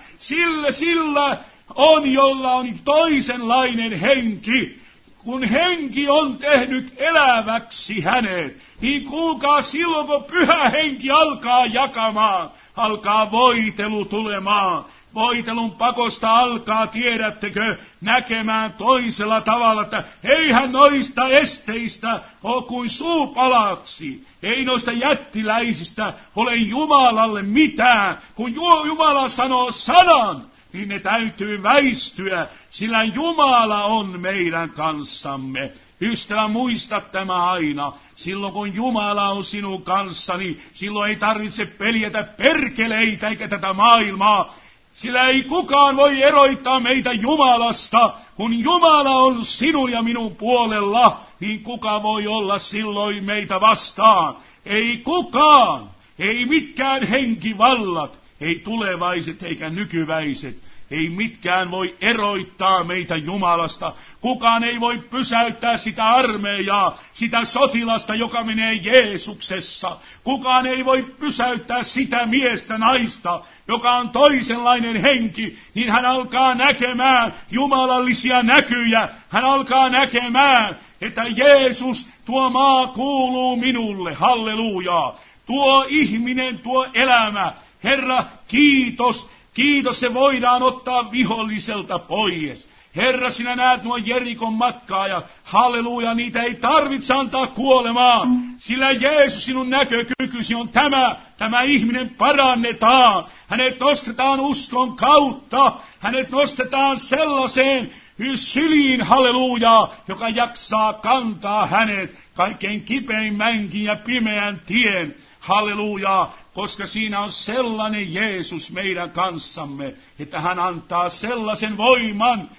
Sillä on, jolla on toisenlainen henki. Kun henki on tehnyt eläväksi hänet, niin kuulkaa, silloin kun Pyhä Henki alkaa jakamaan, alkaa voitelu tulemaan. Voitelun pakosta alkaa, tiedättekö, näkemään toisella tavalla, että eihän noista esteistä ole kuin suupalaksi. Ei noista jättiläisistä ole Jumalalle mitään, kun Jumala sanoo sanan. Niin ne täytyy väistyä, sillä Jumala on meidän kanssamme. Ystävä, muista tämä aina. Silloin kun Jumala on sinun kanssani, silloin ei tarvitse peljätä perkeleitä eikä tätä maailmaa. Sillä ei kukaan voi eroittaa meitä Jumalasta. Kun Jumala on sinun ja minun puolella, niin kuka voi olla silloin meitä vastaan? Ei kukaan, ei mitkään henkivallat. Ei tulevaiset eikä nykyväiset, ei mitkään voi eroittaa meitä Jumalasta. Kukaan ei voi pysäyttää sitä armeijaa, sitä sotilasta, joka menee Jeesuksessa. Kukaan ei voi pysäyttää sitä miestä, naista, joka on toisenlainen henki, niin hän alkaa näkemään jumalallisia näkyjä. Hän alkaa näkemään, että Jeesus, tuo maa kuuluu minulle, hallelujaa. Tuo ihminen, tuo elämä. Herra, kiitos, se voidaan ottaa viholliselta pois. Herra, sinä näet nuo Jerikon matkaa ja halleluja, niitä ei tarvitse antaa kuolemaan. Sillä Jeesus, sinun näkökykysi on tämä ihminen parannetaan. Hänet nostetaan uskon kautta, hänet nostetaan sellaiseen syliin, hallelujaa, joka jaksaa kantaa hänet kaikkein kipeimmänkin ja pimeän tien. Hallelujaa, koska siinä on sellainen Jeesus meidän kanssamme, että hän antaa sellaisen voiman,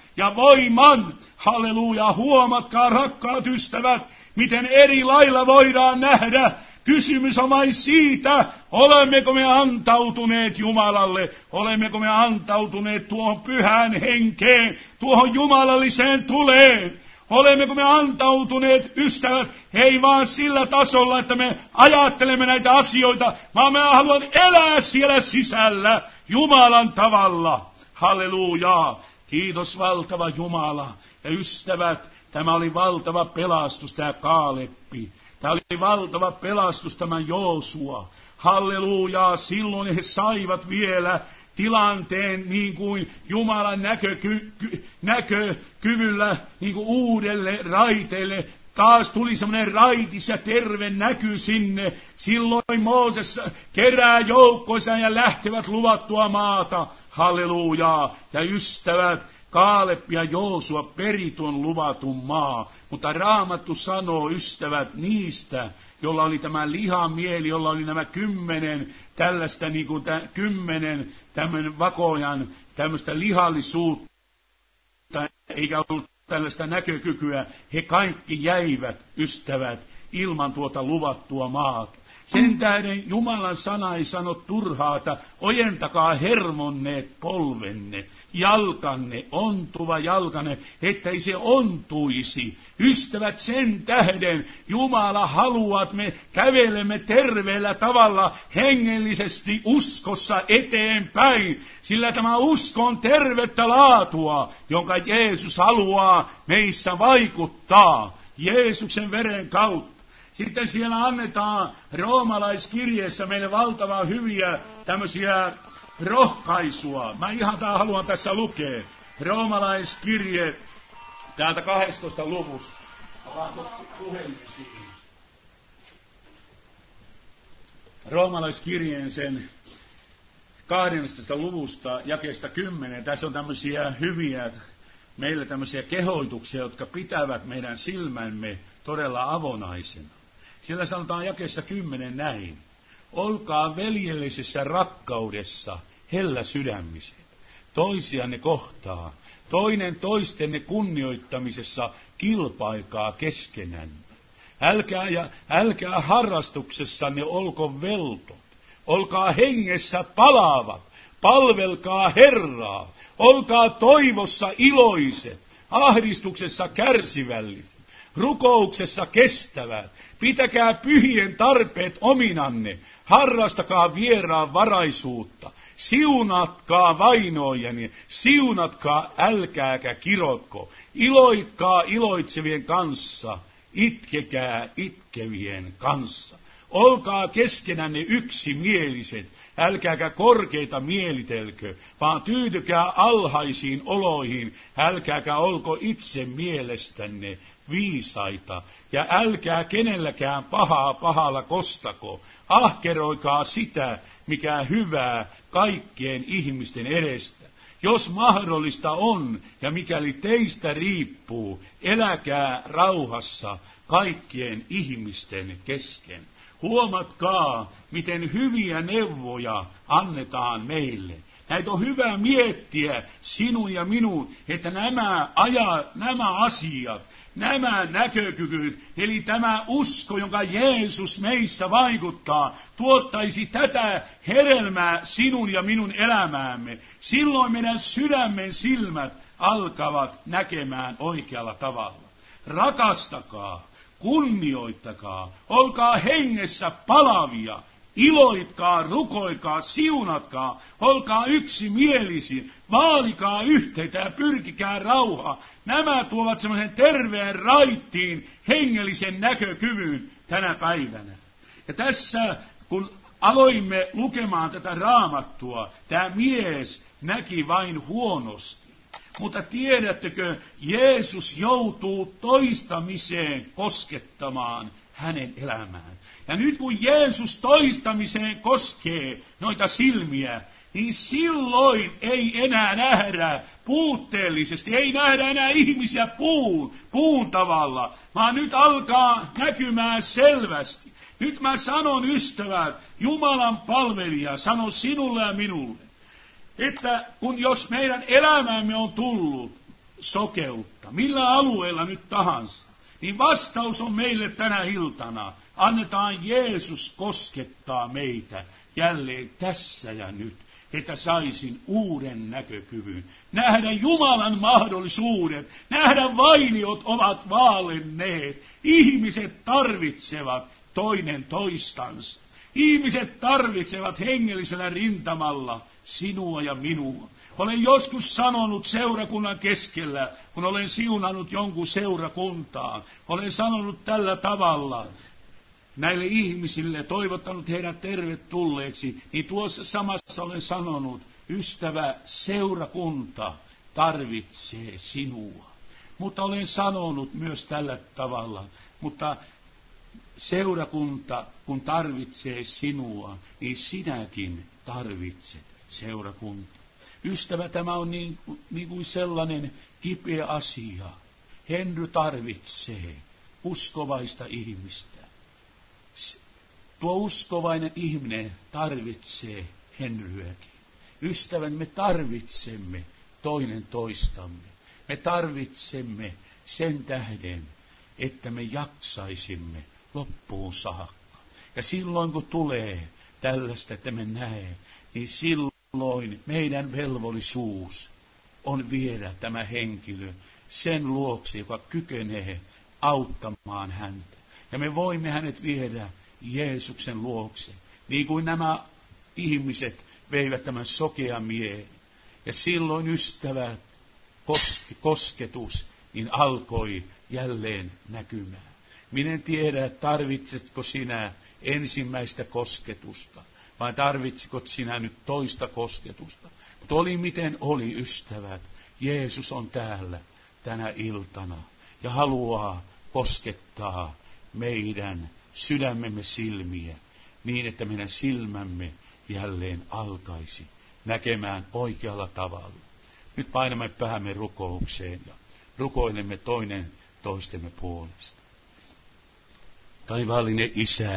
hallelujaa, huomatkaa rakkaat ystävät, miten eri lailla voidaan nähdä. Kysymys on vain siitä, olemmeko me antautuneet Jumalalle, olemmeko me antautuneet tuohon pyhään henkeen, tuohon jumalalliseen tuleen. Olemmeko me antautuneet, ystävät, ei vaan sillä tasolla, että me ajattelemme näitä asioita, vaan me haluamme elää siellä sisällä Jumalan tavalla. Hallelujaa. Kiitos valtava Jumala. Ja ystävät, tämä oli valtava pelastus, tämä Kaaleppi. Tämä oli valtava pelastus, tämä Joosua. Hallelujaa. Silloin he saivat vielä tilanteen niin kuin Jumalan näkökyvyllä niin kuin uudelle raiteelle. Taas tuli semmoinen raitis ja terve näky sinne. Silloin Mooses kerää joukkoisa ja lähtevät luvattua maata. Hallelujaa. Ja ystävät, Kaaleb ja Joosua peri tuon luvatun maa. Mutta Raamattu sanoo, ystävät, niistä, jolla oli tämä lihamieli, jolla oli nämä 10 tällaista niin kuin 10 tämmöinen vakojan tämmöistä lihallisuutta. eikä ollut tällaista näkökykyä, he kaikki jäivät, ystävät, ilman tuota luvattua maata. Sen tähden Jumalan sana ei sano turhaata, ojentakaa hermonneet polvenne, jalkanne, ontuva jalkanne, ettei se ontuisi. Ystävät, sen tähden Jumala haluaa, että me kävelemme terveellä tavalla hengellisesti uskossa eteenpäin, sillä tämä usko on tervettä laatua, jonka Jeesus haluaa meissä vaikuttaa Jeesuksen veren kautta. Sitten siellä annetaan roomalaiskirjeessä meille valtavan hyviä tämmöisiä rohkaisua. Mä ihan haluan tässä lukea. Roomalaiskirje täältä 12 luvusta. Roomalaiskirjeen sen 12 luvusta jakeesta 10. Tässä on tämmöisiä hyviä, meille tämmöisiä kehoituksia, jotka pitävät meidän silmämme todella avonaisena. Siellä sanotaan jakeessa 10 näin. Olkaa veljellisessä rakkaudessa hellä sydämiset, toisianne kohtaa, toinen toistenne kunnioittamisessa kilpailkaa keskenänne. Älkää harrastuksessanne olko veltot, olkaa hengessä palaavat, palvelkaa Herraa, olkaa toivossa iloiset, ahdistuksessa kärsivälliset, rukouksessa kestävät, pitäkää pyhien tarpeet ominanne, harrastakaa vieraan varaisuutta, siunatkaa vainoojani, siunatkaa älkääkä kirotko, iloitkaa iloitsevien kanssa, itkekää itkevien kanssa. Olkaa keskenänne yksimieliset, älkääkä korkeita mielitelkö, vaan tyytykää alhaisiin oloihin, älkääkä olko itse mielestänne viisaita, ja älkää kenelläkään pahaa pahalla kostako, ahkeroikaa sitä, mikä hyvää kaikkien ihmisten edestä. Jos mahdollista on, ja mikäli teistä riippuu, eläkää rauhassa kaikkien ihmisten kesken. Huomatkaa, miten hyviä neuvoja annetaan meille. Näitä on hyvä miettiä sinun ja minun, että nämä asiat, nämä näkökykyt, eli tämä usko, jonka Jeesus meissä vaikuttaa, tuottaisi tätä hedelmää sinun ja minun elämäämme. Silloin meidän sydämen silmät alkavat näkemään oikealla tavalla. Rakastakaa, kunnioittakaa, olkaa hengessä palavia, iloitkaa, rukoikaa, siunatkaa, olkaa yksimielisiä, vaalikaa yhteitä ja pyrkikää rauhaa. Nämä tuovat semmoisen terveen raittiin hengellisen näkökyvyn tänä päivänä. Ja tässä, kun aloimme lukemaan tätä Raamattua, tämä mies näki vain huonosti. Mutta tiedättekö, Jeesus joutuu toistamiseen koskettamaan hänen elämään. Ja nyt kun Jeesus toistamiseen koskee noita silmiä, niin silloin ei enää nähdä puutteellisesti, ei nähdä enää ihmisiä puun tavalla, vaan nyt alkaa näkymään selvästi. Nyt mä sanon, ystävät, Jumalan palvelija, sanon sinulle ja minulle, että jos meidän elämäämme on tullut sokeutta, millä alueella nyt tahansa, niin vastaus on meille tänä iltana. Annetaan Jeesus koskettaa meitä jälleen tässä ja nyt, että saisin uuden näkökyvyn. Nähdä Jumalan mahdollisuudet, nähdä vainiot ovat vaalenneet. Ihmiset tarvitsevat toinen toistansa. Ihmiset tarvitsevat hengellisellä rintamalla sinua ja minua. Olen joskus sanonut seurakunnan keskellä, kun olen siunannut jonkun seurakuntaa, olen sanonut tällä tavalla näille ihmisille, toivottanut heidät tervetulleeksi, niin tuossa samassa olen sanonut, ystävä, seurakunta tarvitsee sinua. Mutta olen sanonut myös tällä tavalla, mutta seurakunta, kun tarvitsee sinua, niin sinäkin tarvitset seurakunta. Ystävä, tämä on niin kuin sellainen kipeä asia. Henry tarvitsee uskovaista ihmistä. Tuo uskovainen ihminen tarvitsee Henryäkin. Ystävän, me tarvitsemme toinen toistamme. Me tarvitsemme sen tähden, että me jaksaisimme loppuun saakka. Ja silloin kun tulee tällaista, että me näe, niin silloin meidän velvollisuus on viedä tämä henkilö sen luokse, joka kykenee auttamaan häntä. Ja me voimme hänet viedä Jeesuksen luokse, niin kuin nämä ihmiset veivät tämän sokean miehen. Ja silloin ystävät, kosketus, niin alkoi jälleen näkymään. Minä en tiedä, tarvitsetko sinä ensimmäistä kosketusta, vai tarvitsetko sinä nyt toista kosketusta. Mutta oli miten oli, ystävät, Jeesus on täällä tänä iltana ja haluaa koskettaa meidän sydämemme silmiä niin, että meidän silmämme jälleen alkaisi näkemään oikealla tavalla. Nyt painamme päämme rukoukseen ja rukoilemme toinen toistemme puolesta. Taivaallinen Isä,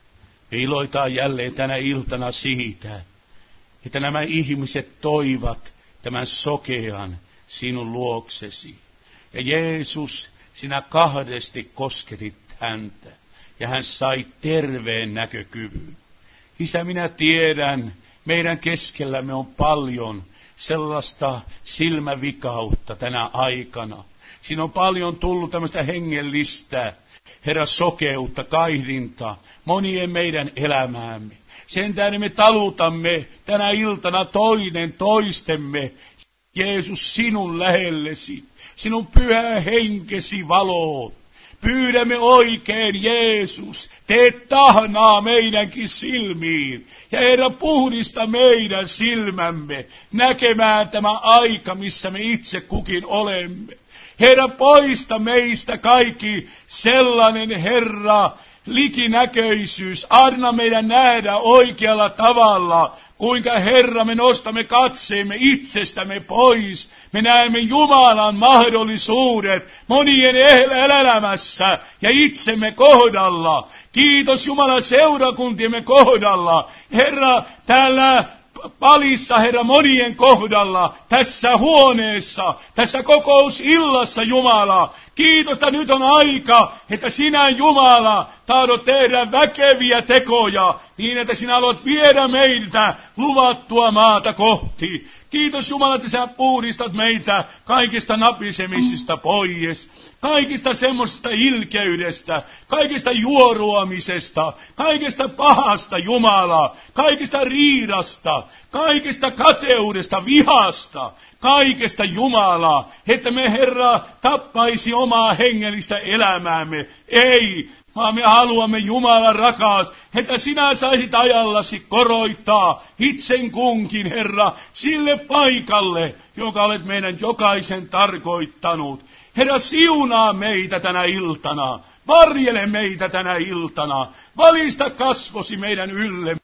me iloitaan jälleen tänä iltana siitä, että nämä ihmiset toivat tämän sokean sinun luoksesi. Ja Jeesus, sinä kahdesti kosketit häntä ja hän sai terveen näkökyvyn. Isä, minä tiedän, meidän keskellämme on paljon sellaista silmävikautta tänä aikana. Siinä on paljon tullut tämmöistä hengellistä, Herra, sokeutta, kaihdinta monien meidän elämäämme. Sen tähden me talutamme tänä iltana toinen toistemme, Jeesus, sinun lähellesi, sinun pyhä henkesi valoon. Pyydämme oikein, Jeesus, tee tahnaa meidänkin silmiin. Ja Herra, puhdista meidän silmämme näkemään tämä aika, missä me itse kukin olemme. Herra, poista meistä kaikki sellainen, Herra, likinäköisyys. Anna meidän nähdä oikealla tavalla, kuinka, Herra, me nostamme katseemme itsestämme pois. Me näemme Jumalan mahdollisuudet monien elämässä ja itsemme kohdalla. Kiitos Jumalan seurakuntiemme kohdalla. Herra, täällä palissa, Herra, monien kohdalla, tässä huoneessa, tässä kokousillassa, Jumala. Kiitos, että nyt on aika, että sinä, Jumala, tahdot tehdä väkeviä tekoja, niin että sinä aloit viedä meiltä luvattua maata kohti. Kiitos, Jumala, että sä puhdistat meitä kaikista napisemisista pois, kaikista semmoisesta ilkeydestä, kaikista juoruamisesta, kaikista pahasta, Jumala, kaikista riidasta, kaikista kateudesta, vihasta, kaikesta, Jumala, että me, Herra, tappaisi omaa hengellistä elämäämme. Ei, vaan me haluamme, Jumala rakas, että sinä saisit ajallasi koroittaa itsen kunkin, Herra, sille paikalle, joka olet meidän jokaisen tarkoittanut. Herra, siunaa meitä tänä iltana, varjele meitä tänä iltana, valista kasvosi meidän yllemme.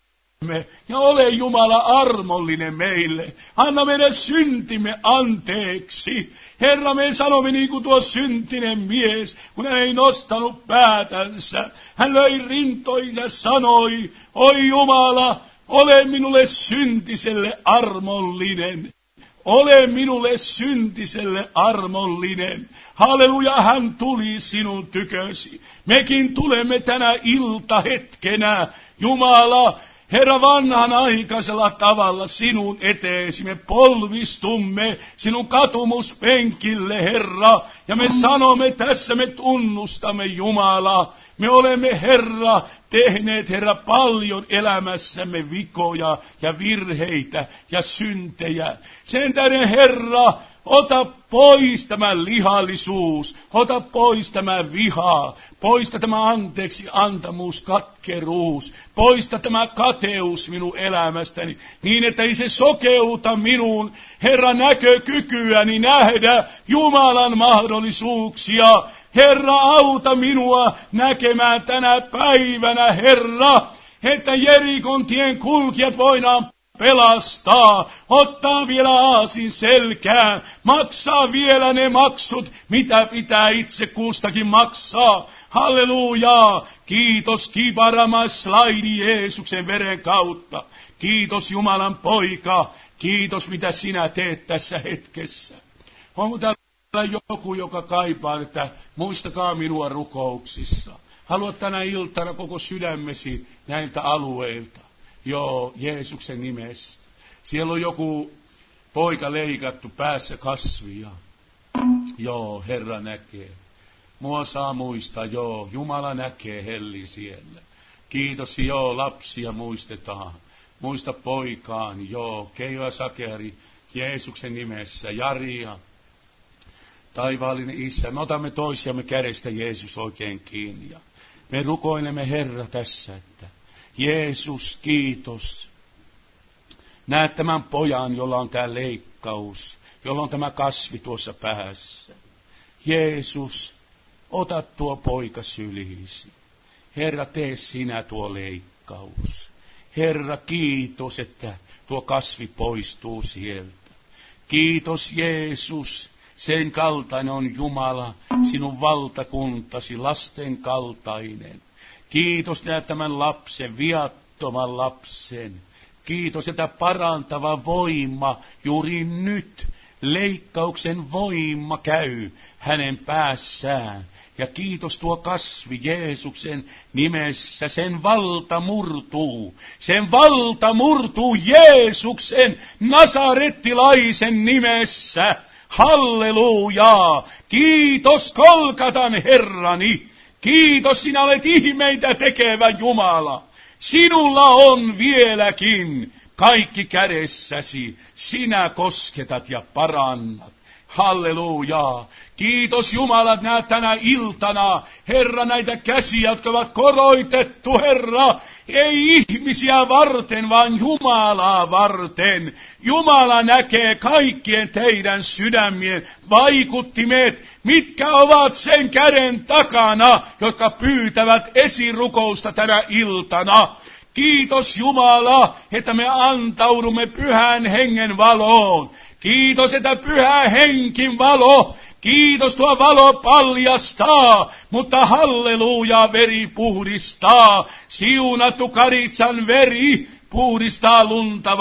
Ja ole, Jumala, armollinen meille. Anna meidän syntimme anteeksi. Herra, me sanomme niin kuin tuo syntinen mies, kun hän ei nostanut päätänsä. Hän löi rintoihin ja sanoi, oi Jumala, ole minulle syntiselle armollinen. Ole minulle syntiselle armollinen. Halleluja, hän tuli sinun tykösi. Mekin tulemme tänä iltahetkenä, Jumala, Herra, vanhan aikaisella tavalla sinun eteesi. Me polvistumme sinun katumuspenkille, Herra, ja me sanomme tässä, me tunnustamme, Jumala. Me olemme, Herra, tehneet, Herra, paljon elämässämme vikoja ja virheitä ja syntejä. Sen tähden, Herra, ota pois tämä lihallisuus, ota pois tämä viha, poista tämä anteeksi antamus, katkeruus, poista tämä kateus minun elämästäni, niin että ei se sokeuta minun, Herra, näkökykyäni nähdä Jumalan mahdollisuuksia. Herra, auta minua näkemään tänä päivänä, Herra, että Jerikon tien kulkijat voidaan pelastaa, ottaa vielä aasin selkään, maksaa vielä ne maksut, mitä pitää itse kustakin maksaa. Hallelujaa! Kiitos kiparamaslaidi Jeesuksen veren kautta. Kiitos Jumalan poika. Kiitos mitä sinä teet tässä hetkessä. Onko täällä joku, joka kaipaa, että muistakaa minua rukouksissa. Haluat tänä iltana koko sydämesi näiltä alueilta. Joo, Jeesuksen nimessä. Siellä on joku poika leikattu päässä kasvia. Joo, Herra näkee. Mua saa muistaa, joo, Jumala näkee Helli siellä. Kiitos, joo, lapsia muistetaan. Muista poikaani, joo, Keijo ja Sakeri, Jeesuksen nimessä, Jaria. Taivaallinen Isä, me otamme toisiamme kädestä Jeesus oikein kiinni. Ja me rukoilemme Herra tässä, että Jeesus, kiitos. Näet tämän pojan, jolla on tämä leikkaus, jolla on tämä kasvi tuossa päässä. Jeesus, ota tuo poika syliisi. Herra, tee sinä tuo leikkaus. Herra, kiitos, että tuo kasvi poistuu sieltä. Kiitos Jeesus, sen kaltainen on Jumala, sinun valtakuntasi, lasten kaltainen. Kiitos näet tämän lapsen, viattoman lapsen. Kiitos, että parantava voima juuri nyt, leikkauksen voima käy hänen päässään. Ja kiitos tuo kasvi Jeesuksen nimessä, sen valta murtuu Jeesuksen nasarettilaisen nimessä. Hallelujaa! Kiitos Kolkatan Herrani! Kiitos, sinä olet ihmeitä tekevä Jumala! Sinulla on vieläkin kaikki kädessäsi, sinä kosketat ja parannat. Hallelujaa! Kiitos Jumala, näet tänä iltana, Herra, näitä käsiä, jotka ovat koroitettu, Herra, ei ihmisiä varten, vaan Jumalaa varten. Jumala näkee kaikkien teidän sydämien vaikuttimet, mitkä ovat sen käden takana, jotka pyytävät esirukousta tänä iltana. Kiitos Jumala, että me antaudumme Pyhän Hengen valoon. Kiitos, että Pyhä Henkin valo, kiitos tuo valo paljastaa, mutta halleluja, veri puhdistaa. Siunattu Karitsan veri puhdistaa lunta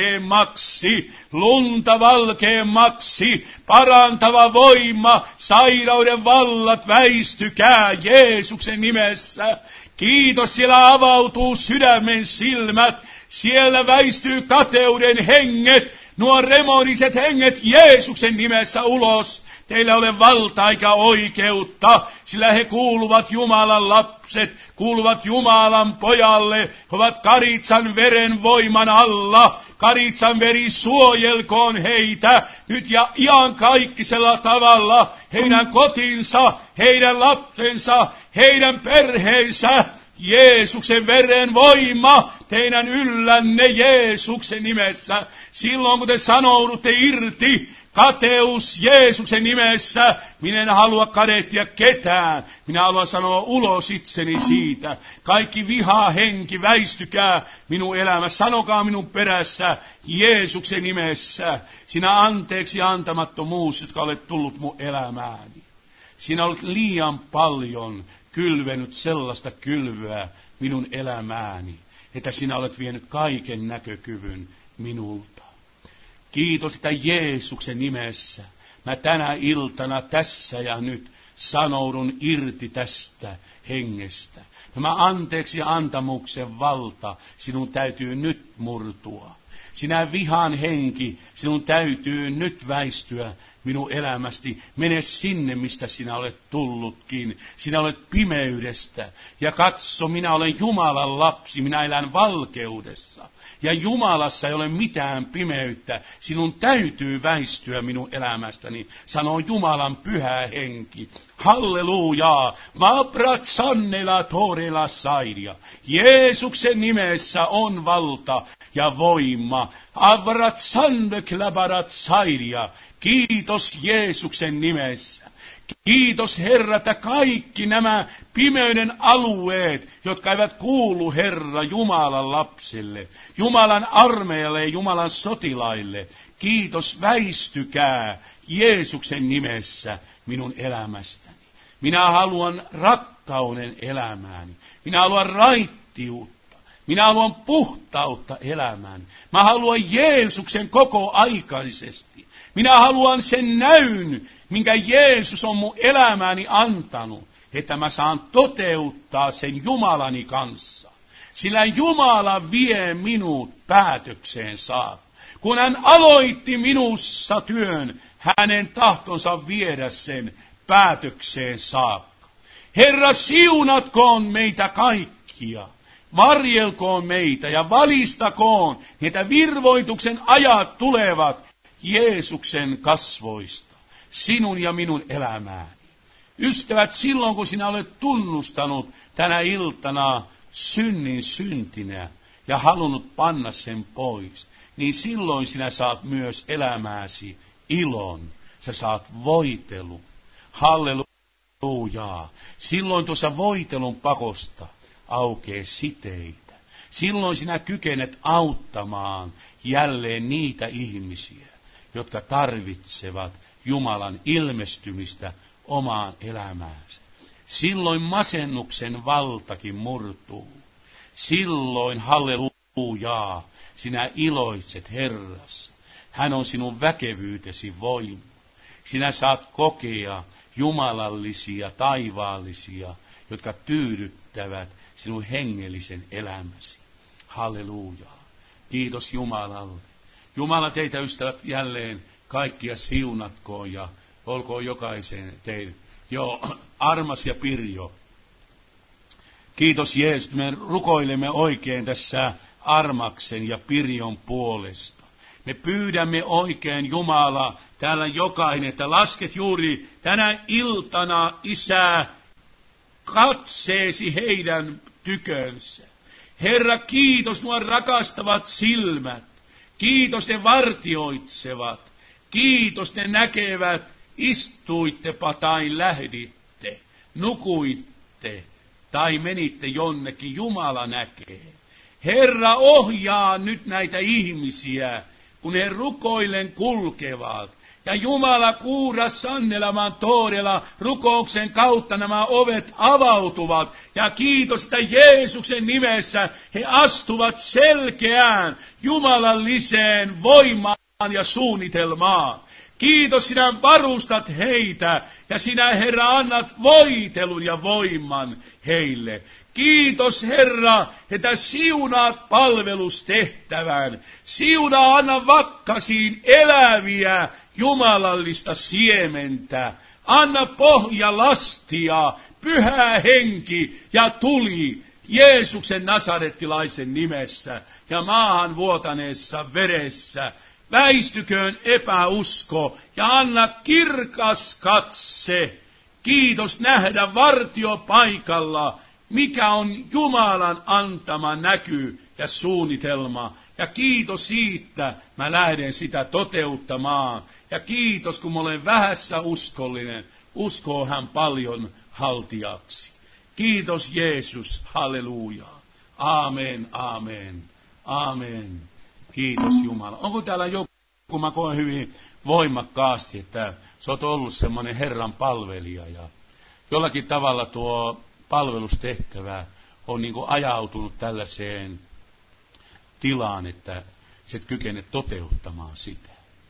valkeammaksi, parantava voima, sairauden vallat väistykää Jeesuksen nimessä. Kiitos, siellä avautuu sydämen silmät, siellä väistyy kateuden henget, nuo remoniset henget Jeesuksen nimessä ulos. Teillä ei ole valtaa eikä oikeutta, sillä he kuuluvat Jumalan lapset, kuuluvat Jumalan pojalle. He ovat Karitsan veren voiman alla. Karitsan veri suojelkoon heitä nyt ja iankaikkisella tavalla. Heidän kotinsa, heidän lapsensa, heidän perheensä. Jeesuksen veren voima teidän yllänne Jeesuksen nimessä. Silloin kun te sanoudutte irti, kateus Jeesuksen nimessä. Minä en halua kadehtia ketään. Minä haluan sanoa ulos itseni siitä. Kaikki viha henki väistykää minun elämässä. Sanokaa minun perässä Jeesuksen nimessä. Sinä anteeksi antamattomuus, jotka olet tullut mun elämääni. Sinä olet liian paljon kylvenyt sellaista kylvyä minun elämääni, että sinä olet vienyt kaiken näkökyvyn minulta. Kiitos, että Jeesuksen nimessä mä tänä iltana tässä ja nyt sanoudun irti tästä hengestä. Tämä anteeksi antamuksen valta sinun täytyy nyt murtua. Sinä vihan henki, sinun täytyy nyt väistyä minun elämästi. Mene sinne, mistä sinä olet tullutkin. Sinä olet pimeydestä. Ja katso, minä olen Jumalan lapsi, minä elän valkeudessa. Ja Jumalassa ei ole mitään pimeyttä. Sinun täytyy väistyä minun elämästäni, sanoo Jumalan pyhä henki. Hallelujaa! Vabrat sannela torela saidia. Jeesuksen nimessä on valta ja voima. Avrat sandeklabarat saidia. Kiitos Jeesuksen nimessä. Kiitos Herra, että kaikki nämä pimeyden alueet, jotka eivät kuulu Herra Jumalan lapsille, Jumalan armeijalle ja Jumalan sotilaille, kiitos väistykää Jeesuksen nimessä minun elämästäni. Minä haluan rakkauden elämääni. Minä haluan raittiutta. Minä haluan puhtautta elämään. Mä haluan Jeesuksen koko aikaisesti. Minä haluan sen näyn minkä Jeesus on mun elämääni antanut, että mä saan toteuttaa sen Jumalani kanssa. Sillä Jumala vie minut päätökseen saakka. Kun hän aloitti minussa työn, hänen tahtonsa viedä sen päätökseen saakka. Herra, siunatkoon meitä kaikkia. Varjelkoon meitä ja valistakoon, että virvoituksen ajat tulevat Jeesuksen kasvoista, sinun ja minun elämääni. Ystävät, silloin kun sinä olet tunnustanut tänä iltana synnin syntinä ja halunnut panna sen pois, niin silloin sinä saat myös elämääsi ilon. Sä saat voitelun. Hallelujaa. Silloin tuossa voitelun pakosta aukeaa siteitä. Silloin sinä kykenet auttamaan jälleen niitä ihmisiä, jotka tarvitsevat Jumalan ilmestymistä omaan elämäänsä. Silloin masennuksen valtakin murtuu. Silloin, hallelujaa, sinä iloitset Herrassa. Hän on sinun väkevyytesi voima. Sinä saat kokea jumalallisia, taivaallisia, jotka tyydyttävät sinun hengellisen elämäsi. Hallelujaa. Kiitos Jumalalle. Jumala teitä ystävät jälleen kaikkia siunatkoon ja olkoon jokaisen teille. Joo, Armas ja Pirjo. Kiitos Jeesus, me rukoilemme oikein tässä Armaksen ja Pirjon puolesta. Me pyydämme oikein Jumala, täällä jokainen, että lasket juuri tänä iltana, Isä, katseesi heidän tykönsä. Herra, kiitos nuo rakastavat silmät. Kiitos ne vartioitsevat. Kiitos ne näkevät, istuittepa tai lähditte, nukuitte tai menitte jonnekin, Jumala näkee. Herra, ohjaa nyt näitä ihmisiä, kun he rukoillen kulkevat. Ja Jumala kuura sannelaman toodella rukouksen kautta nämä ovet avautuvat. Ja kiitos, että Jeesuksen nimessä he astuvat selkeään jumalalliseen voimaan ja suunnitelmaan. Kiitos, sinä varustat heitä ja sinä, Herra, annat voitelun ja voiman heille. Kiitos, Herra, että siunaat palvelustehtävän. Siunaa, anna vakkasiin eläviä jumalallista siementä. Anna pohjalastia, pyhä henki ja tuli Jeesuksen nasarettilaisen nimessä ja maahan vuotaneessa veressä. Väistyköön epäusko ja anna kirkas katse. Kiitos nähdä vartiopaikalla, mikä on Jumalan antama näky ja suunnitelma. Ja kiitos siitä, mä lähden sitä toteuttamaan. Ja kiitos, kun mä olen vähässä uskollinen, uskoo hän paljon haltijaksi. Kiitos Jeesus, halleluja. Aamen, aamen, aamen. Kiitos Jumala. Onko täällä joku, kun mä koen hyvin voimakkaasti, että sä oot ollut semmoinen Herran palvelija ja jollakin tavalla tuo palvelustehtävä on niin kuin ajautunut tällaiseen tilaan, että sä et kykene toteuttamaan sitä.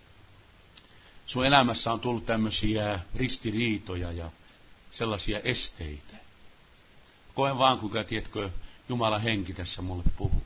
Sun elämässä on tullut tämmöisiä ristiriitoja ja sellaisia esteitä. Koen vaan, kuinka tiedätkö, Jumalan henki tässä mulle puhuu.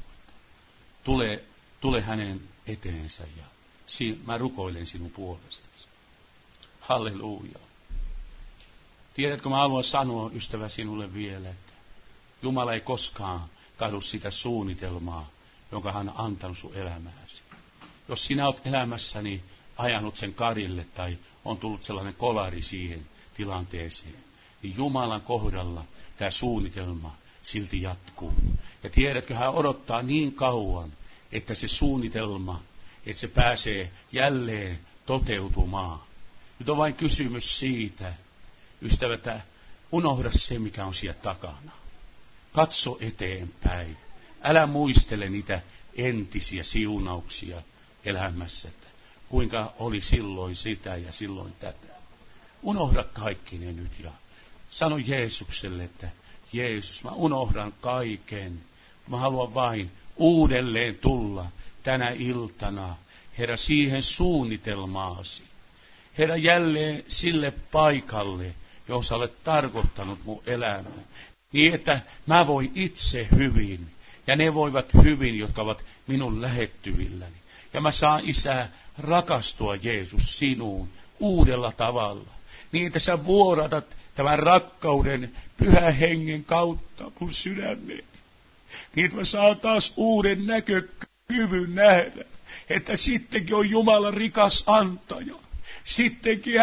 Tule hänen eteensä ja mä rukoilen sinun puolestasi. Halleluja. Tiedätkö, mä haluan sanoa, ystävä, sinulle vielä, että Jumala ei koskaan kadu sitä suunnitelmaa, jonka hän on antanut sun elämääsi. Jos sinä olet elämässäni ajanut sen karille tai on tullut sellainen kolari siihen tilanteeseen, niin Jumalan kohdalla tämä suunnitelma silti jatkuu. Ja tiedätkö, hän odottaa niin kauan, että se suunnitelma, että se pääsee jälleen toteutumaan. Nyt on vain kysymys siitä, ystävät, unohda se, mikä on siellä takana. Katso eteenpäin. Älä muistele niitä entisiä siunauksia elämässä, että kuinka oli silloin sitä ja silloin tätä. Unohda kaikki ne nyt ja sano Jeesukselle, että Jeesus, mä unohdan kaiken. Mä haluan vain uudelleen tulla tänä iltana, Herra, siihen suunnitelmaasi, Herra, jälleen sille paikalle, johon sä olet tarkoittanut mun elämään. Niin, että mä voin itse hyvin, ja ne voivat hyvin, jotka ovat minun lähettyvilläni. Ja mä saan, Isä, rakastua, Jeesus, sinuun uudella tavalla. Niin, että sä vuodatat tämän rakkauden Pyhän Hengen kautta mun sydämeen. Niin, että mä saan taas uuden näkökyvyn nähdä, että sittenkin on Jumala rikas antaja. Sittenkin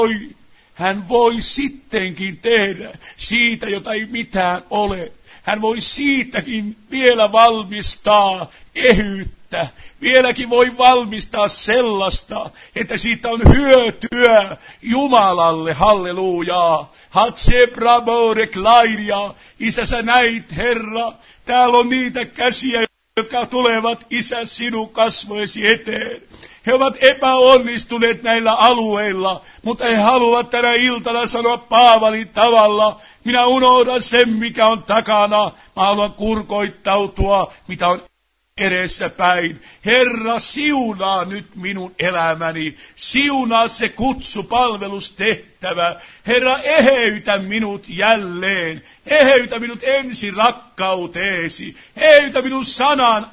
hän voi sittenkin tehdä siitä, jota ei mitään ole. Hän voi siitäkin vielä valmistaa ehyyttä. Vieläkin voi valmistaa sellaista, että siitä on hyötyä Jumalalle. Hallelujaa. Hatse bravore klairia. Isä, sä näit, Herra. Täällä on niitä käsiä, jotka tulevat, Isä, sinun kasvojesi eteen. He ovat epäonnistuneet näillä alueilla, mutta he haluavat tänä iltana sanoa Paavalin tavalla: minä unohdan sen, mikä on takana. Mä haluan kurkoittautua, mitä on edessä päin. Herra, siunaa nyt minun elämäni. Siunaa se kutsupalvelustehtävä. Herra, eheytä minut jälleen. Eheytä minut ensi rakkauteesi. Eheytä minun sanan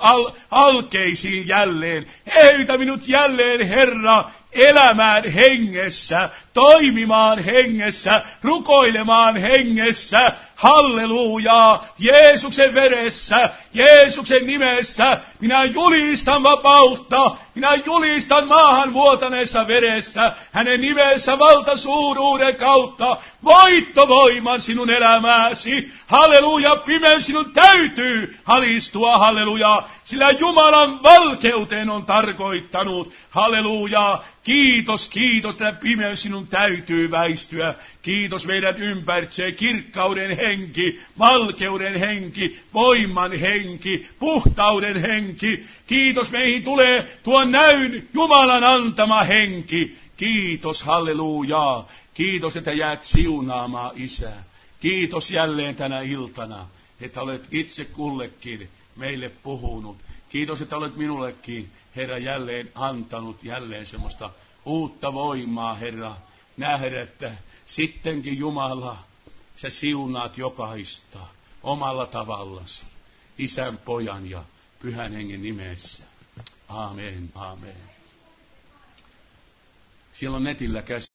alkeisiin jälleen. Eheytä minut jälleen, Herra, elämään hengessä, toimimaan hengessä, rukoilemaan hengessä. Hallelujaa, Jeesuksen veressä, Jeesuksen nimessä, minä julistan vapautta, minä julistan maahan vuotaneessa veressä, hänen nimensä valtasuuruuden kautta, voittovoiman sinun elämääsi. Halleluja, pimeys sinun täytyy alistua, halleluja, sillä Jumalan valkeuteen on tarkoittanut. Halleluja, kiitos, kiitos, että pimeys sinun täytyy väistyä. Kiitos, meidän ympärisee kirkkauden henki, valkeuden henki, voiman henki, puhtauden henki. Kiitos, meihin tulee tuo näyn Jumalan antama henki. Kiitos, hallelujaa. Kiitos, että jäät siunaamaan, Isä. Kiitos jälleen tänä iltana, että olet itse kullekin meille puhunut. Kiitos, että olet minullekin, Herra, jälleen antanut jälleen semmoista uutta voimaa, Herra. Nähdä, että sittenkin Jumala, sä siunaat jokaista omalla tavallasi, Isän, Pojan ja Pyhän Hengen nimessä. Aamen, aamen. Siellä on netillä käsi.